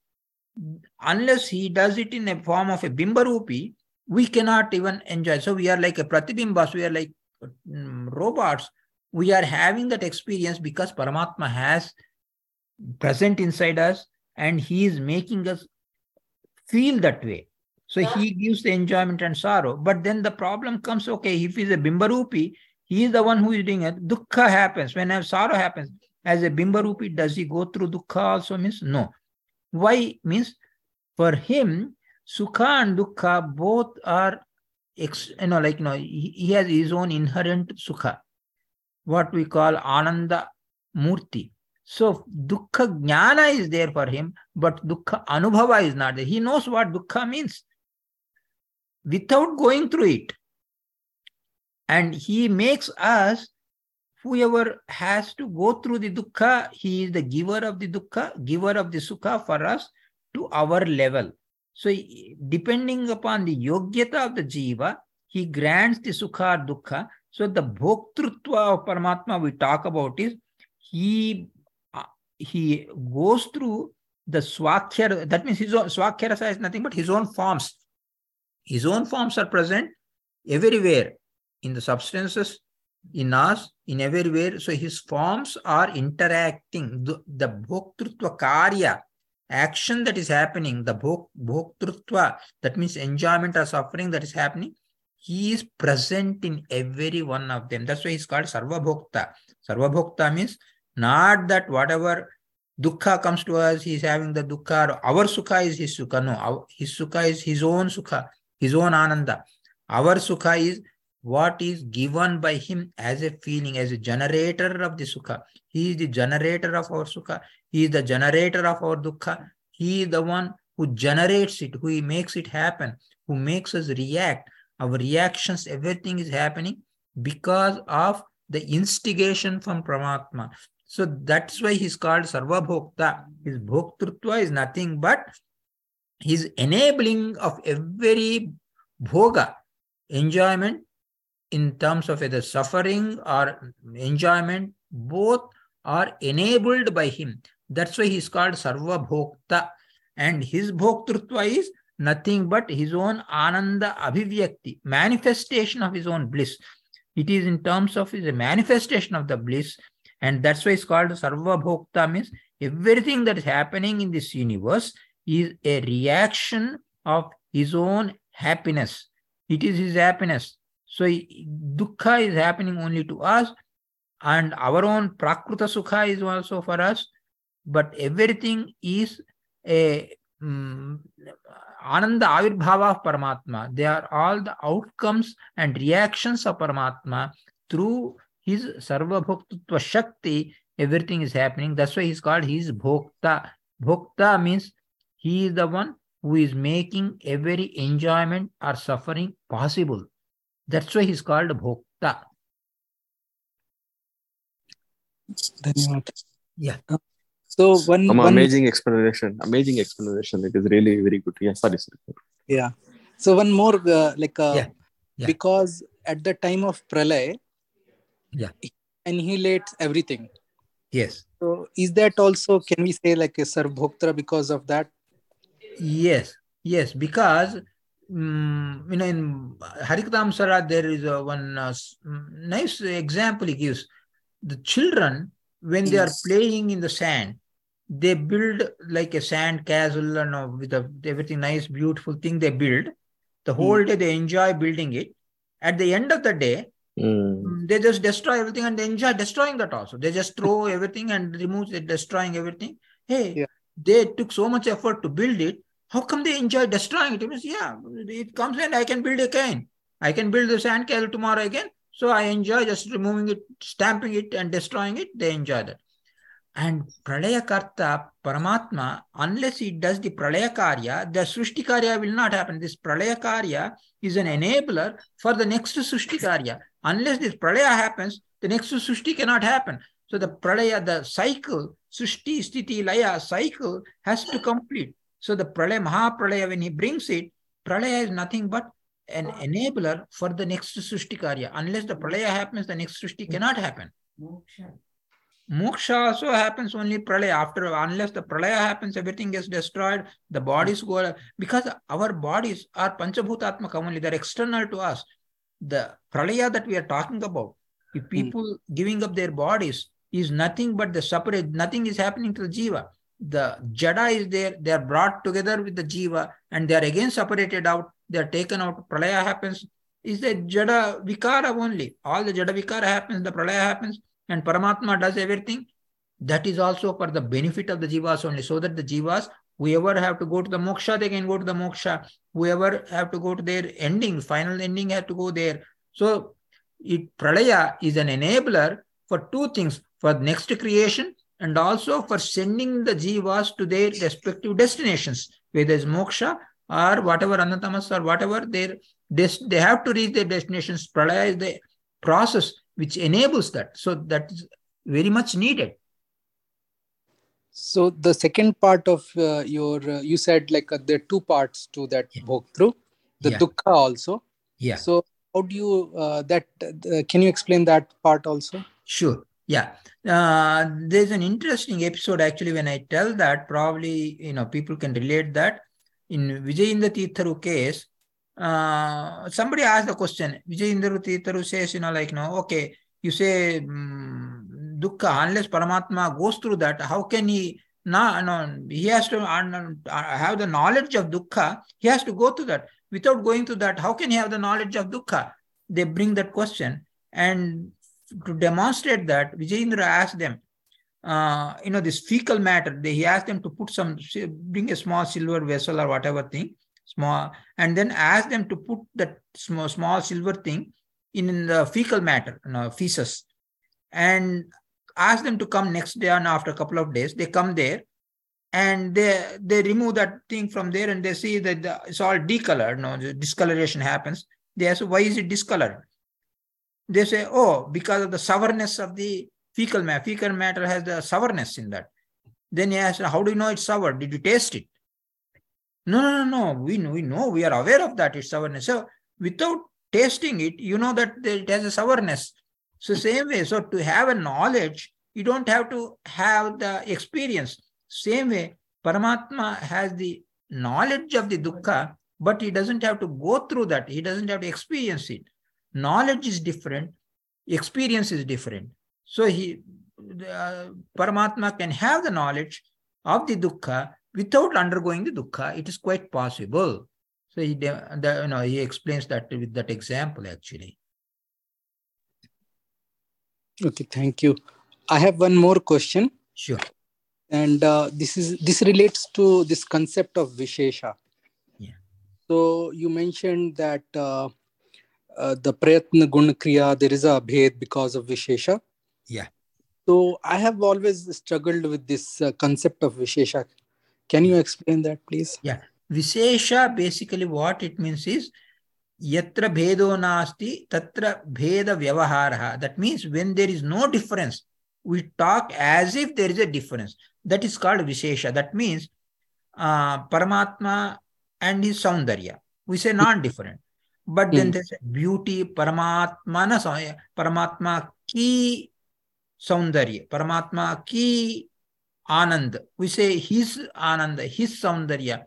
A: unless he does it in a form of a bimbarupi, we cannot even enjoy. So we are like a pratibimbas, we are like um, robots. We are having that experience because Paramatma has present inside us and he is making us feel that way. So he gives the enjoyment and sorrow. But then the problem comes, okay, if he's a bimbarupi, he is the one who is doing it. Dukkha happens. When sorrow happens, as a bimbarupi, does he go through dukkha also? Means no. Why? Means for him, sukha and dukkha both are, ex, you know, like, you know, he, he has his own inherent sukha, what we call ananda murti. So dukkha jnana is there for him, but dukkha anubhava is not there. He knows what dukkha means without going through it. And he makes us, whoever has to go through the dukkha, he is the giver of the dukkha, giver of the sukha for us to our level. So depending upon the yogyata of the jiva, he grants the sukha or dukkha. So the bhoktrutva of Paramatma we talk about is, he, uh, he goes through the swakhya, that means his own, swakhya rasa is nothing but his own forms. His own forms are present everywhere, in the substances, in us, in everywhere. So his forms are interacting. The, the bhoktrutva karya, action that is happening, the bhok, bhoktrutva, that means enjoyment or suffering that is happening, he is present in every one of them. That's why he's called Sarva Bhokta. Sarva Bhokta means not that whatever dukkha comes to us, he's having the dukkha, our sukha is his sukha. No, our, his sukha is his own sukha, his own ananda. Our sukha is what is given by him as a feeling, as a generator of the sukha. He is the generator of our sukha. He is the generator of our dukkha. He is the one who generates it, who makes it happen, who makes us react. Our reactions, everything is happening because of the instigation from Paramatma. So that's why he's called Sarva Bhokta. His Bhoktrutva is nothing but his enabling of every bhoga, enjoyment, in terms of either suffering or enjoyment, both are enabled by him. That's why he's called Sarva Bhokta. And his Bhoktrutva is nothing but his own Ananda Abhivyakti, manifestation of his own bliss. It is in terms of his manifestation of the bliss. And that's why it's called Sarva Bhokta, means everything that is happening in this universe is a reaction of his own happiness. It is his happiness. So dukkha is happening only to us, and our own prakruta sukha is also for us, but everything is a um, ananda avirbhava of Paramatma. They are all the outcomes and reactions of Paramatma through his Sarva Bhoktutva Shakti, everything is happening. That's why he's called, he's Bhokta. Bhokta means he is the one who is making every enjoyment or suffering possible. That's why he's called Bhokta.
C: Dhanyawad.
A: Yeah.
C: So one,
E: Some
C: one
E: amazing explanation. Amazing explanation. It is really very good. Yeah, sorry, sir.
C: yeah. So one more uh, like uh,
A: Yeah. Yeah.
C: because at the time of Pralay,
A: Yeah.
C: he annihilates everything.
A: Yes.
C: So is that also, can we say like a Sarvbhoktra because of that?
A: Yes. Yes. Because um, you know, in Harikatamsara there is a one uh, nice example he gives. The children, when they are playing in the sand, they build like a sand castle and uh, with a, everything nice, beautiful thing they build. The whole
C: Mm.
A: day they enjoy building it. At the end of the day,
E: Mm.
A: they just destroy everything and they enjoy destroying that also. They just throw everything and remove it, destroying everything. Hey,
C: Yeah.
A: they took so much effort to build it. How come they enjoy destroying it? It means, yeah, it comes and I can build again. I can build the sand castle tomorrow again. So I enjoy just removing it, stamping it and destroying it. They enjoy that. And Pralaya Karta, Paramatma, unless he does the Pralaya Karya, the Srushti Karya will not happen. This Pralaya Karya is an enabler for the next Srushti Karya. Unless this Pralaya happens, the next Srushti cannot happen. So the Pralaya, the cycle, Srushti, Sthiti, Laya cycle has to complete. So the Pralaya, Mahapralaya, when he brings it, Pralaya is nothing but an enabler for the next Srushti Karya. Unless the Pralaya happens, the next Srushti cannot happen. Moksha. Moksha also happens only Pralaya. After, unless the Pralaya happens, everything gets destroyed, the bodies go, because our bodies are Panchabhutatmaka only, they're external to us. The Pralaya that we are talking about, if people mm. giving up their bodies, is nothing but the separate, nothing is happening to the Jiva. The Jada is there, they are brought together with the Jiva, and they are again separated out, they are taken out. Pralaya happens, is the Jada Vikara only. All the Jada Vikara happens, the Pralaya happens, and Paramatma does everything. That is also for the benefit of the Jivas only, so that the Jivas, whoever have to go to the moksha, they can go to the moksha. Whoever have to go to their ending, final ending, have to go there. So it, Pralaya is an enabler for two things, for next creation and also for sending the Jivas to their respective destinations, whether it's moksha or whatever, Anatamas or whatever, they they have to reach their destinations. Pralaya is the process which enables that. So that is very much needed.
C: So the second part of uh, your, uh, you said like uh, there are two parts to that yeah. Bhoktru, the yeah. Dukkha also.
A: Yeah.
C: So how do you, uh, that, uh, can you explain that part also?
A: Sure. Yeah. Uh, there's an interesting episode actually when I tell that, probably, you know, people can relate that. In Vijayendra Tirtharu case, uh, somebody asked the question, Vijayendra Tirtharu says, you know, like, no, okay, you say um, dukkha, unless Paramatma goes through that, how can he, no, no, he has to uh, have the knowledge of dukkha, he has to go through that. Without going through that, how can he have the knowledge of dukkha? They bring that question. And to demonstrate that, Vijayendra asked them, uh, you know, this fecal matter, they, he asked them to put some, bring a small silver vessel or whatever thing, small, and then asked them to put that small, small silver thing in, in the fecal matter, you know, feces, and ask them to come next day, and after a couple of days, they come there, and they they remove that thing from there, and they see that the, it's all decolored, no, the discoloration happens. They ask, why is it discolored? They say, oh, because of the sourness of the fecal matter. Fecal matter has the sourness in that. Then he asks, how do you know it's sour? Did you taste it? No, no, no, no. We know, we know, we are aware of that it's sourness. So without tasting it, you know that it has a sourness. So same way, so to have a knowledge, you don't have to have the experience. Same way, Paramatma has the knowledge of the dukkha, but he doesn't have to go through that. He doesn't have to experience it. Knowledge is different, experience is different. So he, uh, Paramatma can have the knowledge of the dukkha without undergoing the dukkha. It is quite possible. So he, the, you know, he explains that with that example actually.
C: Okay, thank you. I have one more question.
A: Sure.
C: And uh, this is this relates to this concept of Vishesha.
A: Yeah.
C: So you mentioned that uh, uh, the Prayatna Guna Kriya, there is a abhed because of Vishesha.
A: Yeah.
C: So I have always struggled with this uh, concept of Vishesha. Can you explain that, please?
A: Yeah. Vishesha, basically what it means is, yatra bhedo nasti, tatra bheda vyavaharaha. That means when there is no difference, we talk as if there is a difference. That is called Vishesha. That means uh, Paramatma and his Saundarya. We say non-different. But then
C: Hmm.
A: there's beauty, Paramatma, Paramatma ki Saundarya, Paramatma ki Anand. We say his Ananda, his Saundarya.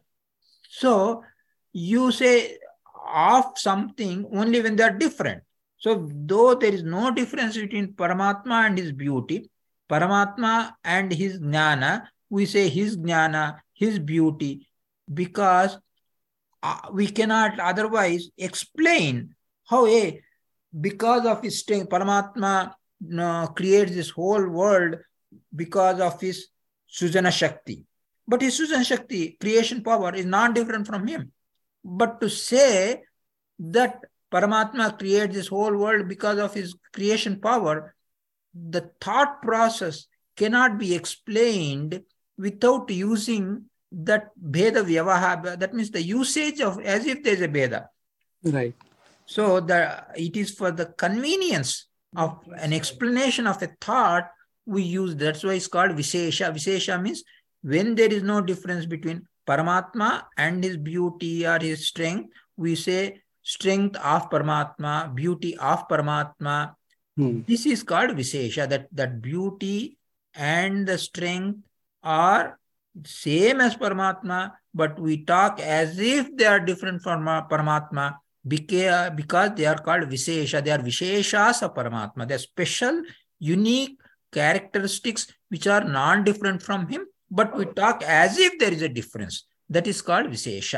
A: So you say of something only when they are different. So though there is no difference between Paramatma and his beauty, Paramatma and his Jnana, we say his Jnana, his beauty, because uh, we cannot otherwise explain how a, because of his strength, Paramatma uh, creates this whole world because of his Sujana Shakti. But his Sujana Shakti, creation power, is not different from him. But to say that Paramatma creates this whole world because of his creation power, the thought process cannot be explained without using that Bheda Vyavaha, that means the usage of as if there's a Bheda.
C: Right.
A: So the, it is for the convenience of an explanation of a thought we use. That's why it's called Vishesha. Vishesha means when there is no difference between Paramatma and his beauty or his strength, we say strength of Paramatma, beauty of Paramatma.
C: Hmm.
A: This is called Vishesha, that, that beauty and the strength are same as Paramatma, but we talk as if they are different from Paramatma because, because they are called Vishesha. They are Visheshas of Paramatma. They are special, unique characteristics which are non-different from him, but we talk as if there is a difference. That is called Vishesha.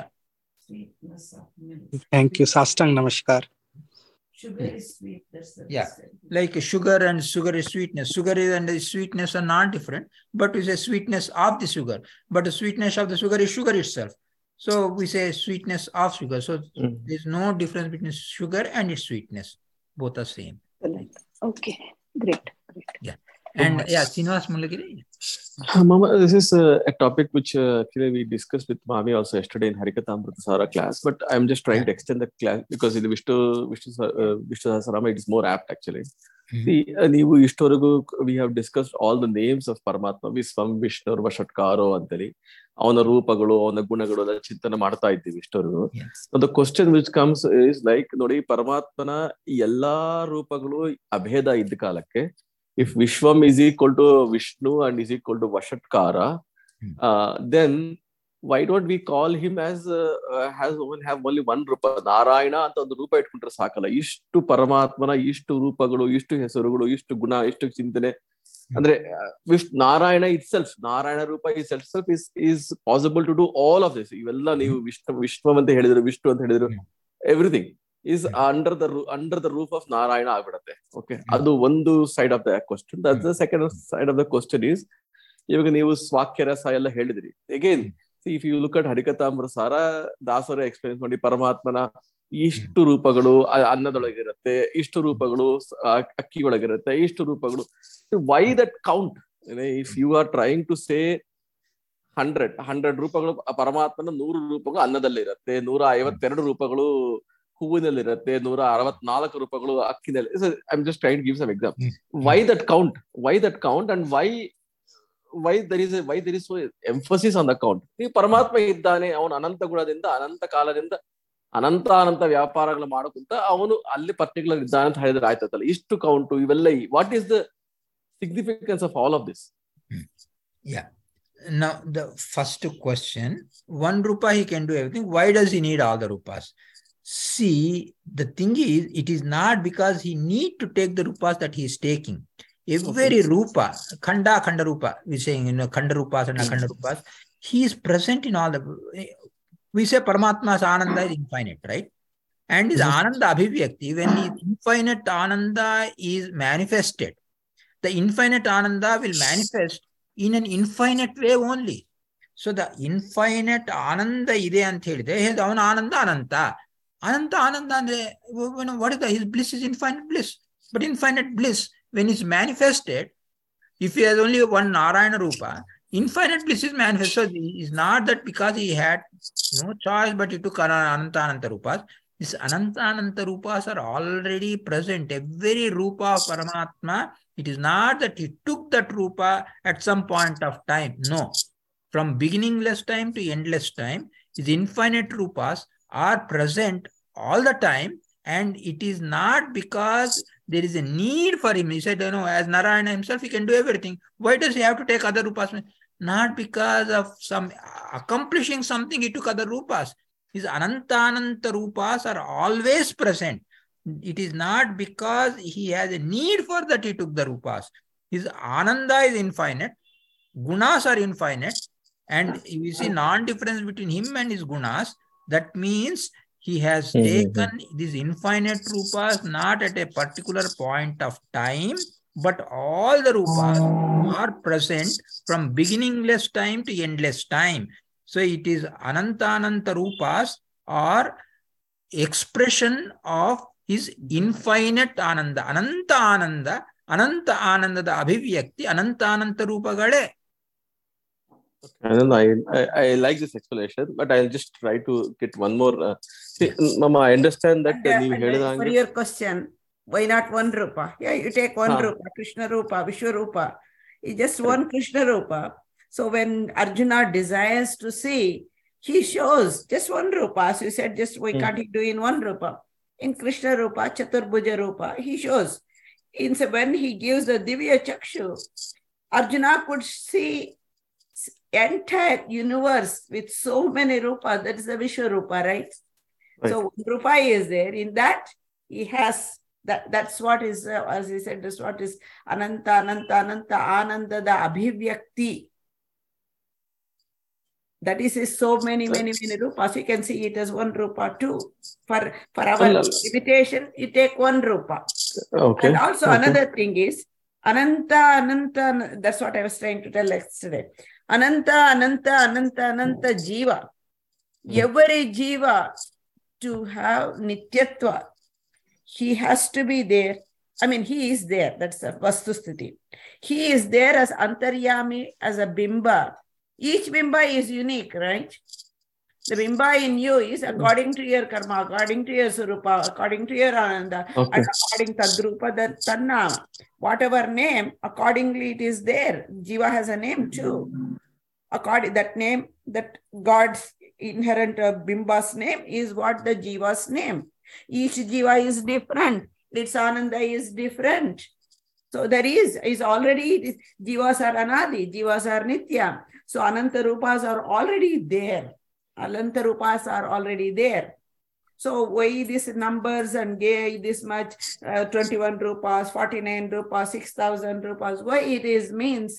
C: Thank you. Sastang Namaskar.
F: Sugar is sweet. That's
A: yeah, like sugar and sugar is sweetness. Sugar and the sweetness are not different, but we say sweetness of the sugar. But the sweetness of the sugar is sugar itself. So we say sweetness of sugar. So mm. there's no difference between sugar and its sweetness. Both are same.
D: Okay, great. great.
A: Yeah. And yeah, Srinivas Mullagiri.
E: Mama, this is uh, a topic which uh, actually we discussed with Mami also yesterday in Harikathamrita Sara class, but I'm just trying yeah. to extend the class because in the Vishnu Vishnu uh, Vishnu Sahasranama it is more apt actually. Mm-hmm. See, uh, we have discussed all the names of Paramatma, Visvam, Vishnu, Vashatkaro, Antali. ಅವನ ರೂಪಗಳು ಅವನ ಗುಣಗಳು ಚಿಂತನೆ ಮಾಡ್ತಾ ಇದ್ದೀವಿ ಇಷ್ಟವರೆಗೂ. The question which comes is like ನೋಡಿ, ಪರಮಾತ್ಮನ ಎಲ್ಲಾ ರೂಪಗಳು ಅಭೇದ ಇದ್ದ ಕಾಲಕ್ಕೆ if Vishwam is equal to Vishnu and is equal to Vashatkara, uh, then why don't we call him as uh, uh, has have only one ರೂಪ, ನಾರಾಯಣ ಅಂತ ಒಂದು ರೂಪ ಇಟ್ಕೊಂಡ್ರೆ ಸಾಕಲ್ಲ. ಇಷ್ಟು ಪರಮಾತ್ಮನ ಇಷ್ಟು ರೂಪಗಳು, ಇಷ್ಟು ಹೆಸರುಗಳು, ಇಷ್ಟು ಗುಣ, ಇಷ್ಟು ಚಿಂತನೆ ಅಂದ್ರೆ wish Narayana itself, Narayana rupa is self is is possible to do all of this. ಇವೆಲ್ಲ ನೀವು ವಿಷ್ಣು ವಿಶ್ವಂ ಅಂತ ಹೇಳಿದ್ರು, ವಿಷ್ಣು ಅಂತ ಹೇಳಿದ್ರು, everything is under the under the roof of Narayana ಆಗ್ಬಿಡತ್ತೆ. ಓಕೆ, ಅದು ಒಂದು side of the question. That's the second side of the question is, ಇವಾಗ ನೀವು ಸ್ವಾಕ್ಯರಸ ಎಲ್ಲ ಹೇಳಿದ್ರಿ. Again if you look at Harikathamrutha Sara, ದಾಸರ ಎಕ್ಸ್ಪ್ಲೇನ್ ಮಾಡಿ ಪರಮಾತ್ಮನ ಇಷ್ಟು ರೂಪಗಳು ಅನ್ನದೊಳಗಿರುತ್ತೆ, ಇಷ್ಟು ರೂಪಗಳು ಅಕ್ಕಿಯೊಳಗಿರುತ್ತೆ, ಇಷ್ಟು ರೂಪಗಳು. Why that count? If you are trying to say hundred hundred ರೂಪಗಳು ಪರಮಾತ್ಮನ, ನೂರು ರೂಪಗಳು ಅನ್ನದಲ್ಲಿರುತ್ತೆ, ನೂರ ಐವತ್ತೆರಡು ರೂಪಗಳು ಹೂವಿನಲ್ಲಿರುತ್ತೆ, ನೂರ ಅರವತ್ನಾಲ್ಕು ರೂಪಗಳು ಅಕ್ಕಿನಲ್ಲಿ. I am just trying to give some example. Why that count? Why that count and why why there is why there is so emphasis on the count? ಈ ಪರಮಾತ್ಮ ಇದ್ದಾನೆ, ಅವನು ಅನಂತ ಗುಣದಿಂದ ಅನಂತ ಕಾಲದಿಂದ ಅನಂತ ಅನಂತ ವ್ಯಾಪಾರಗಳು ಮಾಡೋಕ್ಕಿಂತ ಅವನು ಅಲ್ಲಿ ಪರ್ಟಿಕ್ಯುಲರ್ ಇದ್ದಾನೆ ಅಂತ ಹೇಳಿದ್ರೆ ಆಯ್ತಲ್ಲ. ಇಷ್ಟು ಕೌಂಟು ಇವೆಲ್ಲ, what is the significance of all of this?
A: Yeah. Now the first question, one rupa he can do everything. Why does he need all the rupas? See, the thing is, it is not because he need to take the rupas that he is taking. Every okay. rupa, khanda khanda rupa, we saying, you know, khanda rupas and akhanda rupas, he is present in all the. We say Paramatma's Ananda is infinite, right? And his mm-hmm. Ananda Abhivyakti, when his infinite Ananda is manifested, the infinite Ananda will manifest in an infinite way only. So the infinite Ananda ide ant helide, avana Ananda Ananta. Ananta Ananda andre, what is the, his bliss is infinite bliss. But infinite bliss, when it's manifested, If he has only one Narayana Rupa, infinite bliss is manifest. So it's not that because he had no choice, but he took Ananta Ananta Rupas. These Ananta Ananta Rupas are already present. Every Rupa of Paramatma, it is not that he took that Rupa at some point of time. No. From beginningless time to endless time, his infinite Rupas are present all the time. And it is not because there is a need for him. He said, you know, as Narayana himself, he can do everything. Why does he have to take other Rupas? Not because of some accomplishing something, he took other Rupas. His Anantananta Rupas are always present. It is not because he has a need for that he took the Rupas. His Ananda is infinite. Gunas are infinite. And you see non-difference between him and his Gunas. That means he has mm-hmm. taken these infinite Rupas not at a particular point of time, but all the Rupas are present from beginningless time to endless time. So it is Anantananta Rupas are expression of his infinite Ananda. Ananta Ananda, Ananta Ananda the Abhivyakti, Anantananta Rupagale.
E: I don't know. I, I, I like this explanation, but I'll just try to get one more. Uh, see, yes. Mama, I understand that.
F: And, uh, and, uh, for your question, why not one Rupa? Yeah, you take one huh. Rupa, Krishna Rupa, Vishwa Rupa. It's just right. one Krishna Rupa. So when Arjuna desires to see, he shows just one Rupa. As you said, just why hmm. can't he do in one Rupa? In Krishna Rupa, Chaturbhuja Rupa, he shows. In, so when he gives the Divya Chakshu, Arjuna could see entire universe with so many Rupas. That is the Vishwa Rupa, right? right? So Rupa is there. In that, he has, that. that's what is, uh, as he said, that's what is Ananta, Ananta, Ananta, Ananda, the Abhivyakti. That is, is so many, many, many Rupas. You can see it as one Rupa too. For, for our limitation, you take one Rupa.
E: Okay.
F: And also
E: okay.
F: another thing is, Ananta, Ananta, that's what I was trying to tell yesterday. Ananta, Ananta, Ananta, Ananta Jiva. Every Jiva to have Nityatva, he has to be there. I mean, he is there. That's the Vastusthiti. He is there as Antaryami, as a Bimba. Each Bimba is unique, right? The Bimba in you is according to your karma, according to your Surupa, according to your Ananda, okay. and according to Tadrupa, the Tannama. Whatever name, accordingly it is there. Jiva has a name too. According that name, that God's inherent uh, Bimba's name is what the Jiva's name. Each Jiva is different. Its Ananda is different. So there is, is already, Jivas are Anadi, Jivas are Nitya. So Ananta Rupas are already there. Ananta Rupas are already there. So why these numbers and gay this much, uh, twenty-one Rupas, forty-nine Rupas, six thousand Rupas, why it is means,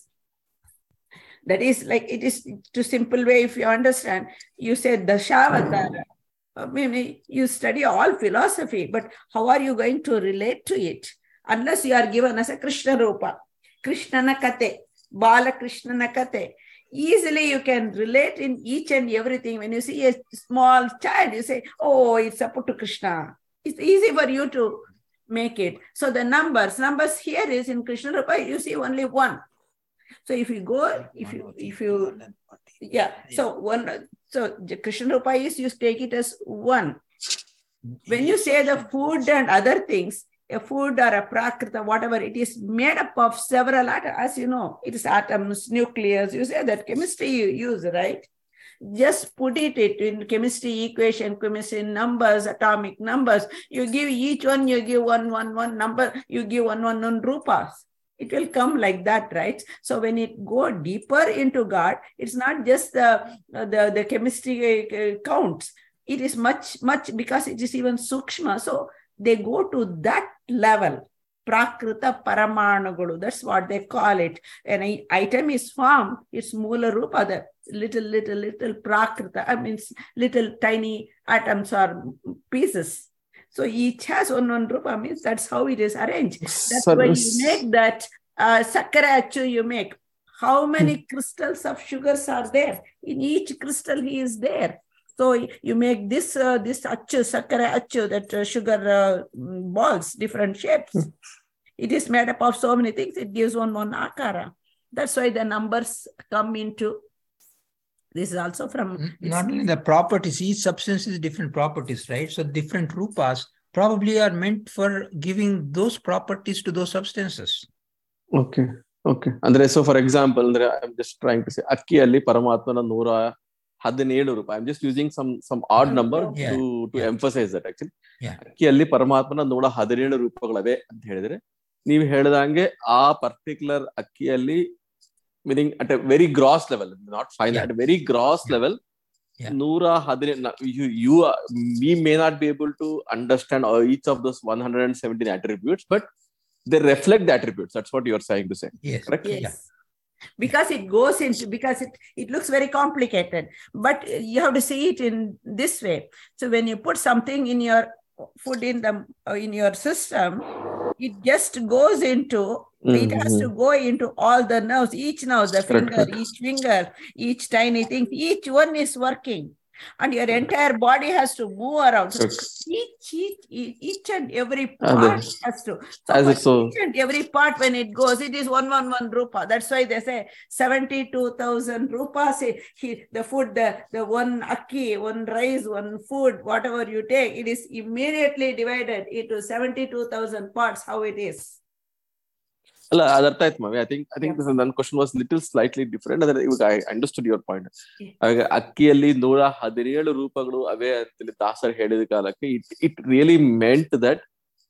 F: that is like, it is to simple way, if you understand, you say Dashavatara. I mean, you study all philosophy, but how are you going to relate to it? Unless you are given as a Krishna Rupa, Krishna Nakate, Bala Krishna Nakate. Easily you can relate in each and everything. When you see a small child, you say, oh, it's up to Krishna. It's easy for you to make it. So the numbers, numbers here is in Krishna Rupa, you see only one. So if you go, if you, if you, yeah, so one, so Krishna Rupa is, you take it as one. When you say the food and other things, a food or a prakrita, whatever, it is made up of several atoms. As you know, it is atoms, nucleus. You say that chemistry you use, right? Just put it in chemistry equation, chemistry numbers, atomic numbers. You give each one, you give one, one, one number, you give one, one, one rupas. It will come like that, right? So when it go deeper into God, it's not just the, the, the chemistry counts. It is much, much, because it is even sukshma. So they go to that level. Prakrita Paramanagulu, that's what they call it. An item is formed, it's Mula Rupa, the little, little, little Prakrita, I mean, little tiny atoms or pieces. So each has one, one Rupa, means that's how it is arranged. That's why you make that uh, Sakkara Achu you make. How many crystals of sugars are there? In each crystal he is there. So you make this uh, this achu, sakkara achu, that uh, sugar uh, balls, different shapes. it is made up of so many things. It gives one one akara. That's why the numbers come into. This is also from.
A: Not only the properties, each substance is different properties, right? So different rupas probably are meant for giving those properties to those substances.
E: Okay. Okay. Andre, so for example, Andre, I'm just trying to say, Akkiyalli Paramatmana ನೂರ ಹದಿನೇಳು ರೂಪಾಯಿ. I'm just using some some odd number
A: Yeah.
E: to to
A: Yeah.
E: emphasize that actually.
A: Yeah.
E: ಅಕ್ಕಿಯಲ್ಲಿ ಪರಮಾತ್ಮನ ನೂರ ಹದಿನೇಳು ರೂಪಗಳವೆ ಅಂತ ಹೇಳಿದ್ರೆ, ನೀವು ಹೇಳಿದಂಗೆ ಆ ಪರ್ಟಿಕ್ಯುಲರ್ ಅಕ್ಕಿಯಲ್ಲಿ, meaning at a very gross level, not fine,
A: Yeah.
E: at a very gross
A: Yeah.
E: level,
A: Yeah.
E: ನೂರ ಹದಿನೇಳು, you you we may not be able to understand each of those one hundred seventeen attributes, but they reflect the attributes. That's what you're trying to say.
A: Yes.
E: Correct?
F: Yes.
A: Yeah.
F: Because it goes into, because it, it looks very complicated, but you have to see it in this way. So when you put something in your food in the in your system, it just goes into, mm-hmm. it has to go into all the nerves, each nerve, the
E: Correct,
F: finger,
E: correct.
F: each finger, each tiny thing, each one is working. And your entire body has to move around. So each, each, each and every part
E: As
F: has to. So
E: as if so.
F: Each and every part, when it goes, it is one one one rupa. That's why they say seventy-two thousand rupas. He, the food, the, the one akki, one rice, one food, whatever you take, it is immediately divided into seventy-two thousand parts. How it is.
E: ಅಲ್ಲ, ಅದರ್ಥ ಆಯ್ತು ಮಾವಿ. I think I think ನನ್ನ question was little slightly different. ಅದ್ರ ಇವಾಗ I understood your point. ಹಾಗೆ ಅಕ್ಕಿಯಲ್ಲಿ ನೂರ ಹದಿನೇಳು ರೂಪಗಳು ಅವೇ ಅಂತೇಳಿ ದಾಸರು ಹೇಳಿದ ಕಾಲಕ್ಕೆ it it really meant that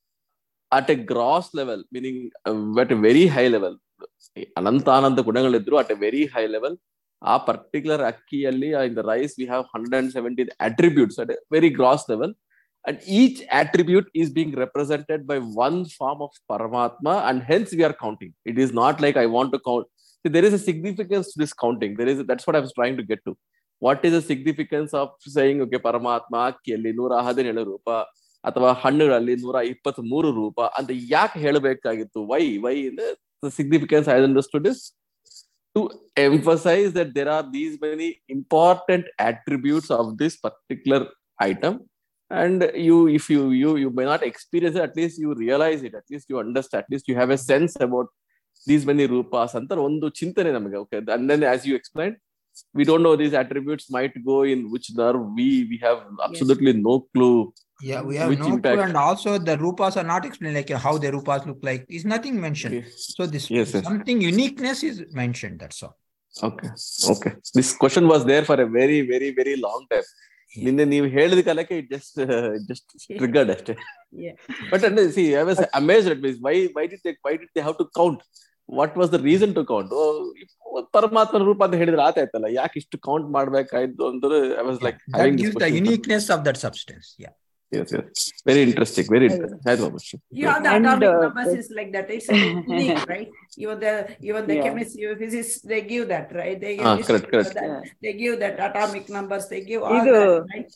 E: at a gross level, meaning at a very high level, ಅನಂತ ಅನಂತ ಗುಣಗಳಿದ್ರು at a very high level, ಆ ಪರ್ಟಿಕ್ಯುಲರ್ ಅಕ್ಕಿಯಲ್ಲಿ in the rice we have hundred and seventeen attributes at a very gross level. And each attribute is being represented by one form of Paramatma, and hence we are counting. It is not like I want to count. See, there is a significance to this counting. There is a, that's what I was trying to get to. What is the significance of saying, okay, Paramatma ಅಕ್ಕಿಯಲ್ಲಿ ನೂರ ಹದಿನೇಳು ರೂಪ ಅಥವಾ ಹಣ್ಣುಗಳಲ್ಲಿ ನೂರ ಇಪ್ಪತ್ತ್ ಮೂರು ರೂಪ ಅಂತ ಯಾಕೆ ಹೇಳಬೇಕಾಗಿತ್ತು? Why? Why? The significance I understood is to emphasize that there are these many important attributes of this particular item. And you, if you, you, you may not experience it, at least you realize it, at least you understand, at least you have a sense about these many rupas. Anta ondu chintane namage. Okay. And then as you explained, we don't know these attributes might go in which nerve. We, we have absolutely yes. no clue.
A: Yeah, we have no impact. Clue. And also the rupas are not explained, like how the rupas look like. Is nothing mentioned. Yes. So this
E: yes, yes.
A: something uniqueness is mentioned. That's all.
E: Okay. Okay. This question was there for a very, very, very long time. ನಿನ್ನೆ ನೀವು ಹೇಳಿದ ಕಾಲಕ್ಕೆ it just just triggered ಅಷ್ಟೇ. But see I was amazed at means why why did they why did they have to count? What was the reason to count? ಪರಮಾತ್ಮನ ರೂಪ ಅಂತ ಹೇಳಿದ್ರೆ ಆತಾಯ್ತಲ್ಲ, ಯಾಕೆ ಇಷ್ಟು ಕೌಂಟ್ ಮಾಡ್ಬೇಕಾಯ್ತು ಅಂದ್ರೆ I was like
A: that gives the uniqueness of that substance. Yeah.
E: Yes, yes. Very interesting. Very interesting.
F: You have the atomic uh, numbers is like that. It's unique, right? Even the even the yeah. chemists, physicists, they give that, right? They give
E: ah, correct, correct.
F: That. Yeah. They give that atomic numbers. They give all
D: Idu,
F: that, right?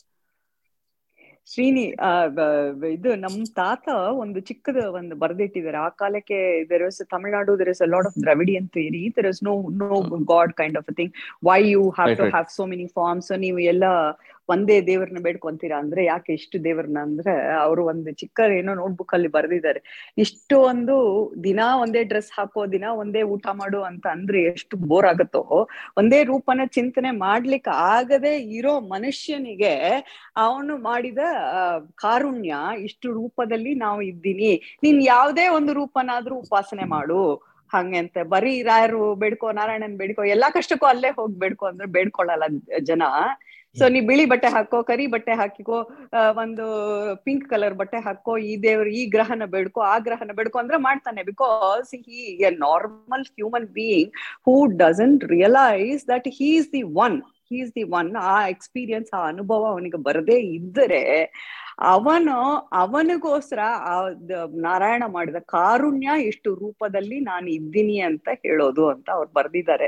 D: Srini, ಇದು ನಮ್ ತಾತ ಒಂದು ಚಿಕ್ಕದ ಒಂದು ಬರ್ದಿಟ್ಟಿದ್ದಾರೆ. ಆ ಕಾಲಕ್ಕೆ there was Tamil Nadu, there is a lot of Dravidian theory. There is no no God kind of a thing. Why you have right, to right. have so many forms? So ನೀವು ಎಲ್ಲ ಒಂದೇ ದೇವ್ರನ್ನ ಬೇಡ್ಕೊಂತೀರಾ ಅಂದ್ರೆ ಯಾಕೆ ಇಷ್ಟು ದೇವ್ರನ್ನ ಅಂದ್ರೆ, ಅವರು ಒಂದು ಚಿಕ್ಕ ಏನೋ ನೋಟ್ಬುಕ್ ಅಲ್ಲಿ ಬರ್ದಿದ್ದಾರೆ. ಇಷ್ಟು ಒಂದು ದಿನ ಒಂದೇ ಡ್ರೆಸ್ ಹಾಕೋ, ದಿನ ಒಂದೇ ಊಟ ಮಾಡು ಅಂತ ಅಂದ್ರೆ ಎಷ್ಟು ಬೋರ್ ಆಗುತ್ತೋ. ಒಂದೇ ರೂಪನ ಚಿಂತನೆ ಮಾಡ್ಲಿಕ್ಕೆ ಆಗದೆ ಇರೋ ಮನುಷ್ಯನಿಗೆ ಅವನು ಮಾಡಿದ ಕಾರುಣ್ಯ, ಇಷ್ಟು ರೂಪದಲ್ಲಿ ನಾವು ಇದ್ದೀನಿ, ನೀನ್ ಯಾವ್ದೇ ಒಂದು ರೂಪನಾದ್ರೂ ಉಪಾಸನೆ ಮಾಡು ಹಂಗೆ ಅಂತ. ಬರೀ ರಾಯರು ಬೇಡ್ಕೋ, ನಾರಾಯಣನ್ ಬೇಡ್ಕೋ, ಎಲ್ಲಾ ಕಷ್ಟಕ್ಕೂ ಅಲ್ಲೇ ಹೋಗಿ ಬೇಡ್ಕೋ ಅಂದ್ರೆ ಬೇಡ್ಕೊಳ್ಳಲ್ಲ ಜನ. ಸೊ ನೀ ಬಿಳಿ ಬಟ್ಟೆ ಹಾಕೋ, ಕರಿ ಬಟ್ಟೆ ಹಾಕಿಕೋ, ಒಂದು ಪಿಂಕ್ ಕಲರ್ ಬಟ್ಟೆ ಹಾಕೋ, ಈ ದೇವ್ರ ಈ ಗ್ರಹನ ಬೇಡ್ಕೋ, ಆ ಗ್ರಹನ ಬೇಡ್ಕೋ ಅಂದ್ರೆ ಮಾಡ್ತಾನೆ. Because he a normal human being who doesn't realise that he is the one he is the one ಆ ಎಕ್ಸ್ಪೀರಿಯನ್ಸ್, ಆ ಅನುಭವ ಅವನಿಗೆ ಬರದೇ ಇದ್ದರೆ ಅವನು ಅವನಿಗೋಸ್ಕರ ಆ ನಾರಾಯಣ ಮಾಡಿದ ಕಾರುಣ್ಯ ಇಷ್ಟು ರೂಪದಲ್ಲಿ ನಾನು ಇದ್ದೀನಿ ಅಂತ ಹೇಳೋದು ಅಂತ ಅವ್ರು ಬರ್ದಿದ್ದಾರೆ.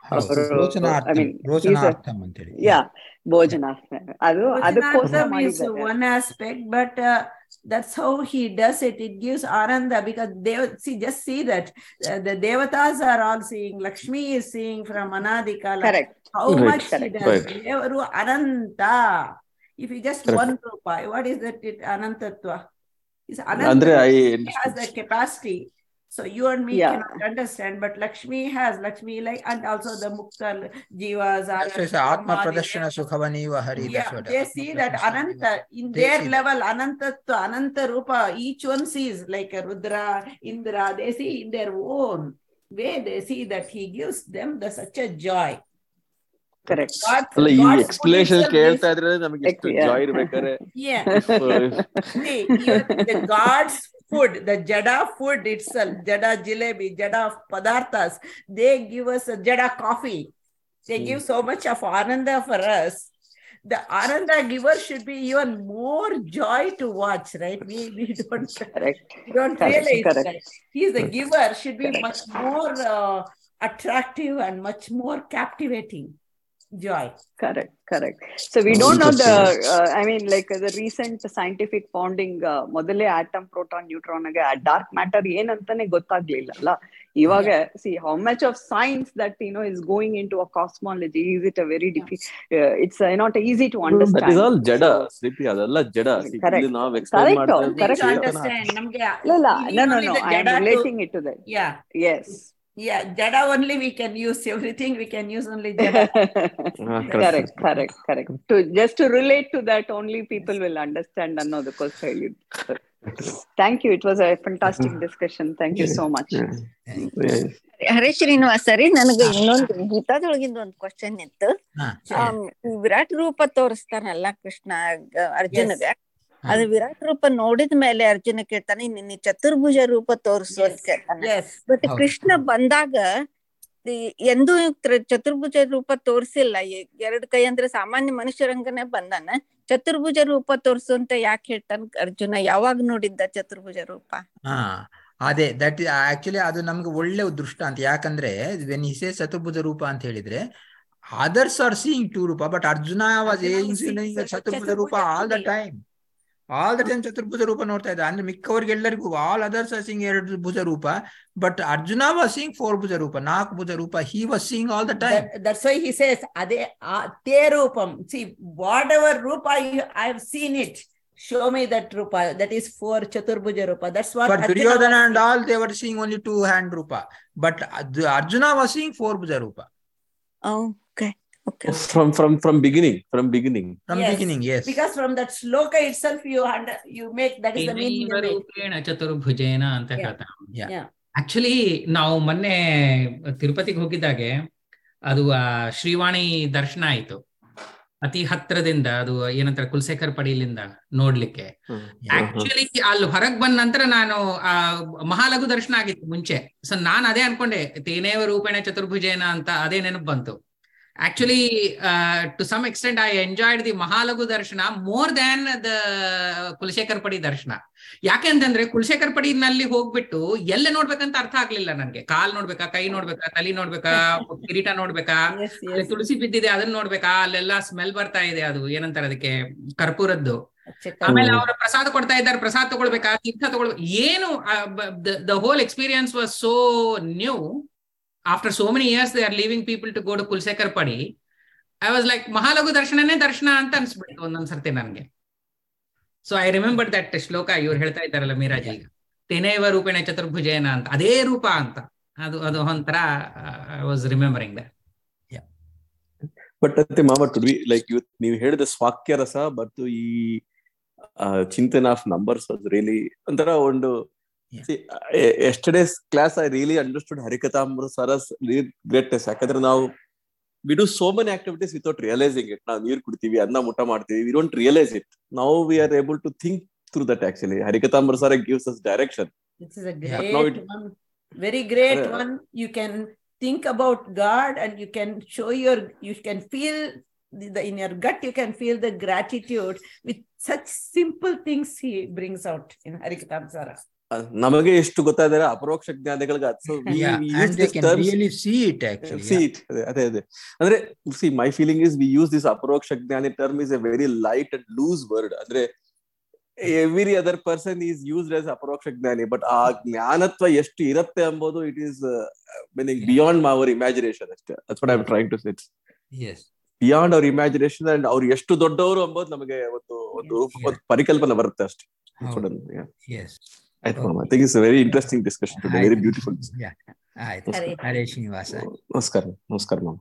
D: ಯಾ ಭೋಜನಾರ್ಥ, ಅದು ಅದಕ್ಕೋಸ್ಕರ ಮಾಡಿದ್ದಾರೆ.
F: One aspect, but uh, that's how he does it. It gives Ananda, because they see, just see that uh, the devatas are all seeing, Lakshmi is seeing from Anadi Kala. Correct. How right. much Correct. he does. Right. Devaru Ananta. If you just Correct. one rupa, what is that? It Anantatva. Is Ananta. Andre, I he has the capacity So you and me
D: Yeah.
F: cannot understand, but Lakshmi has Lakshmi like, and also the Mukta Jivas are
A: That's why it's Atma Pradashana Sukhavaniva Hari.
F: yeah,
A: That's what
F: they
A: Atma
F: see that
A: Pradashana
F: Ananta in
A: They
F: their
A: see that.
F: level, Ananta to Ananta Rupa, each one sees like a Rudra, Indra, they see in their own way, they see that he gives them the such a joy.
D: Correct.
F: God's,
E: ಅಲ್ಲ ಈ
F: God's food
E: explanation
F: itself
E: ಕೇಳ್ತಾ
F: gives-
E: ಇದ್ರೆ ನಮಗೆ ಇಷ್ಟು
D: Yeah.
E: Joy ಇರ್ಬೇಕಾದ್ರೆ
F: yeah.
E: if, uh,
F: See, even the God's food, the Jada food itself, Jada jalebi, Jada padarthas, they give us a Jada coffee. They
E: Hmm.
F: give so much of Ananda for us. The Ananda giver should be even more joy to watch, right? We, we don't,
D: Correct.
F: we don't
D: Correct,
F: realize
D: correct.
F: that. He is the giver, should be
D: Correct.
F: much more uh, attractive and much more captivating joy.
D: Correct, correct. So we
E: Oh,
D: don't know the,
E: interesting.
D: uh, I mean, like the recent scientific founding, uh, ಮೊದಲೇ atom, proton, neutron ಗೆ ಆ dark matter ಏನಂತಾನೆ ಗೊತ್ತಾಗ್ಲಿಲ್ಲ ಅಲ್ಲ. ಇವಾಗ see how much of science that you know is going into a cosmology. Is it a very difficult? Uh, it's uh, not easy to understand.
E: That is all ಜಡ
D: So,
E: ಶ್ರೀಪಿ, ಅದೆಲ್ಲ ಜಡ. See,
D: Correct.
E: ಇಲ್ಲಿ ನಾವು explain
D: Correct.
E: ಮಾಡ್ತಾ
F: Something
D: Correct.
F: to
E: ಇರೋದು
F: understand. Namge,
D: ಇಲ್ಲ ಇಲ್ಲ
F: we
D: no
F: need
D: no
F: only
D: no
F: the
D: I am
F: Jada to-
D: relating it to that.
F: Yeah.
D: Yes.
F: Yeah, Jada only we can use everything. We can use only Jada.
D: correct, correct, correct. To just to relate to that, only people will understand ಅನ್ನೋದಕ್ಕೋಸ್ಕರ ಹೇಳಿದ್ದು. Thank you. It was a fantastic discussion. Thank you so much.
E: Yes.
B: ಹರೇ ಶ್ರೀನಿವಾಸ ರೀ, ನನಗೆ ಇನ್ನೊಂದು ಗೀತಾದೊಳಗಿಂದ ಒಂದು question ಇತ್ತು.
A: ಹಾ,
B: am, ಈ ವಿರಾಟ್ ರೂಪ ತೋರಿಸ್ತಾನಲ್ಲ ಕೃಷ್ಣ ಗ- ಅರ್ಜುನಗ, ಅದು ವಿರಾಟ್ ರೂಪ ನೋಡಿದ ಮೇಲೆ ಅರ್ಜುನ ಕೇಳ್ತಾನೆ, ನಿನ್ನ ಚತುರ್ಭುಜ ರೂಪ ತೋರಿಸು ಅಂತ ಕೇಳ್ತಾನೆ.
F: Yes.
B: ಬಟ್
A: ಹೌದು.
B: ಕೃಷ್ಣ ಬಂದಾಗ ಈ- ಎಂದೂ ತ್ರ- ಚತುರ್ಭುಜ ರೂಪ ತೋರಿಸಿಲ್ಲ. ಎರಡು ಕೈ ಅಂದ್ರೆ ಸಾಮಾನ್ಯ ಮನುಷ್ಯರಂಗನೆ ಬಂದಾನ. ಚತುರ್ಭುಜ ರೂಪ ತೋರಿಸು ಅಂತ ಯಾಕೆ ಹೇಳ್ತಾನ ಅರ್ಜುನ? ಯಾವಾಗ ನೋಡಿದ್ದ ಚತುರ್ಭುಜ ರೂಪ?
A: ಹಾ ಅದೇ ದಟ್ ಆಕ್ಚುಲಿ ಅದು ನಮ್ಗೆ ಒಳ್ಳೆ ದೃಷ್ಟಾಂತ. ಯಾಕಂದ್ರೆ ವೆನ್ ಹಿ ಸೇಸ್ ಚತುರ್ಭುಜ ರೂಪ ಅಂತ ಹೇಳಿದ್ರೆ others are seeing two rupa, but Arjuna was
F: Arjuna was
A: seeing
F: seeing
A: chaturbhuja
F: chaturbhuja
A: rupa all the
F: only.
A: Time. All the time ಚತುರ್ಭುಜ ರೂಪ ನೋಡ್ತಾ ಇದ್ದ. ಅಂದ್ರೆ ಮಿಕ್ಕವರಿಗೆ ಎಲ್ಲರಿಗೂ ಆಲ್ ಅದರ್ಸ್ ಆರ್ ಸೀಯಿಂಗ್ ಎರಡು ಭುಜ ರೂಪ, but Arjuna was seeing four bhuja rupa, ನಾಲ್ಕು ಭುಜ ರೂಪ. He was seeing all the time.
F: That, that's why he says, Ade uh, te rupam. See, whatever rupa you, I've seen it. Show me that rupa. That is for Chaturbhuja rupa. That's what
A: But
F: Arjuna
A: Duryodhana
F: was
A: and
F: saying.
A: all, they were seeing only two hand rupa, but the Arjuna was seeing four bhuja rupa
B: okay okay
E: From from from beginning, from beginning.
A: from
F: Yes,
A: beginning. Yes,
F: Because from that sloka itself, you under, you make, that is the meaning you make.
G: ರೂಪೇಣ ಚತುರ್ಭುಜೇನ ಅಂತ
F: Yeah.
G: ಹೇಳ್ತಾನೆ.
A: yeah,
F: Yeah.
G: Actually ನಾವು ಮೊನ್ನೆ ತಿರುಪತಿಗೆ ಹೋಗಿದ್ದಾಗೆ ಅದು ಆ ಶ್ರೀವಾಣಿ ದರ್ಶನ ಆಯ್ತು ಅತಿ ಹತ್ರದಿಂದ. ಅದು ಏನಂತಾರೆ ಕುಲಶೇಖರ್ ಪಡಿಲಿಂದ ನೋಡ್ಲಿಕ್ಕೆ. ಆಕ್ಚುಲಿ ಅಲ್ಲಿ ಹೊರಗ್ ಬಂದ ನಂತರ ನಾನು ಆ ಮಹಾಲಘು ದರ್ಶನ ಆಗಿತ್ತು ಮುಂಚೆ. ಸೊ ನಾನ್ ಅದೇ ಅನ್ಕೊಂಡೆ, ತೇನೇವ ರೂಪೇಣ ಚತುರ್ಭುಜೇನ ಅಂತ ಅದೇ ನೆನಪು ಬಂತು. Actually to some extent I enjoyed the Mahalaghu darshana more than the Kulashekar ಪಡಿ ದರ್ಶನ. ಯಾಕೆ ಅಂತಂದ್ರೆ ಕುಲಶೇಖರ್ ಪಡಿನಲ್ಲಿ ಹೋಗ್ಬಿಟ್ಟು ಎಲ್ಲ ನೋಡ್ಬೇಕಂತ ಅರ್ಥ ಆಗ್ಲಿಲ್ಲ ನನ್ಗೆ. ಕಾಲ್ ನೋಡ್ಬೇಕಾ, ಕೈ ನೋಡ್ಬೇಕಾ, ತಲೆ ನೋಡ್ಬೇಕಾ, ಕಿರೀಟ ನೋಡ್ಬೇಕಾ,
F: Yes,
G: ಅಲ್ಲಿ
F: yes.
G: ತುಳಸಿ ಬಿದ್ದಿದೆ ಅದನ್ನ ನೋಡ್ಬೇಕಾ, ಅಲ್ಲೆಲ್ಲ ಸ್ಮೆಲ್ ಬರ್ತಾ ಇದೆ, ಅದು ಏನಂತಾರೆ ಅದಕ್ಕೆ ಕರ್ಪೂರದ್ದು.
F: Chakra.
G: ಆಮೇಲೆ ಅವರ ಪ್ರಸಾದ ಕೊಡ್ತಾ ಇದ್ದಾರೆ, ಪ್ರಸಾದ ತಗೊಳ್ಬೇಕಾ, ತೀರ್ಥ ತಗೊಳ್ಬೇಕು, ಏನು the whole experience was so new. After so many years they are leaving people to go to Kulashekhar padi. I was like Mahalaghu ದರ್ಶನನೇ ದರ್ಶನ ಅಂತ ಅನ್ಸ್ಬಿಟ್ಟು ಒಂದೊಂದ್ಸರ್ತಿ ನನ್ಗೆ. ಸೊ ಐ ರಿಮೆಂಬರ್ ದಟ್ ಶ್ಲೋಕ ಇವ್ರು ಹೇಳ್ತಾ ಇದ್ದಾರಲ್ಲ ಮೀರಾಜಿ, ಈಗ ತೇನೇವ ರೂಪೇಣ ಚತುರ್ಭುಜೇನ ಅಂತ, ಅದೇ ರೂಪ ಅಂತ. ಅದು ಅದು ಒಂಥರ I was remembering that.
E: But ಮತ್ತೆ ಮಾವ ಟು ಬಿ ಲೈಕ್ ಇವತ್ತು ನೀವು ಹೇಳಿದ ಸ್ವಾಕ್ಯ ರಸ ಮತ್ತು ಈ ಚಿಂತನ ಆಫ್ ನಂಬರ್ಸ್ ವಾಸ್ ರಿಯಲಿ ಒಂಥರ ಒಂದು yesterday's class I really understood Harikathamrutha Sara's greatness. ಯಾಕಂದ್ರೆ ನಾವು we do so many activities without realising it. ನಾವು ನೀರು ಕುಡಿತೀವಿ, ಅನ್ನ ಊಟ ಮಾಡ್ತೀವಿ, we don't realise it. Now we are able to think through that. Actually Harikathamrutha Sara gives us direction.
F: This is a
A: Yeah.
F: great
E: Now it-
F: one, very great
E: Yeah.
F: one. You can think about God and you can show your, you can feel the, the in your gut, you can feel the gratitude with such simple things he brings out in Harikathamsara.
E: ನಮಗೆ ಎಷ್ಟು ಗೊತ್ತಾದರೆ ಅಪರೋಕ್ಷ ಜ್ಞಾನಿಗಳಿಗೆ so
A: yeah, and they can really see it actually.
E: see
A: yeah.
E: it. ಅದೇ ಅದೇ ಅದೇ ಅಂದ್ರೆ see my feeling is we use this aparoksha jnani term is a very light and loose word. ಅಂದ್ರೆ every other person is used as aparoksha jnani, but ಆ ಜ್ಞಾನತ್ವ ಎಷ್ಟು ಇರುತ್ತೆ ಎಂಬುದು it is meaning beyond our imagination ಅಷ್ಟೇ. That's what I am trying to say.
A: Yes,
E: beyond our imagination and ಅವ್ರು ಎಷ್ಟು ದೊಡ್ಡವರು ಎಂಬುದು ನಮಗೆ ಒಂದು ಒಂದು ಒಂದು ಪರಿಕಲ್ಪನೆ ಬರುತ್ತೆ ಅಷ್ಟೇ.
A: ಹೌದು. Yes.
E: ಆಯ್ತು ಮಾಮ. I think it's a very interesting discussion today. Very beautiful.
A: Yeah. ಆಯ್ತು.
E: ನಮಸ್ಕಾರ.
A: ಹರೇ ಶ್ರೀನಿವಾಸ.
E: ನಮಸ್ಕಾರ ನಮಸ್ಕಾರ ಮಾಮ.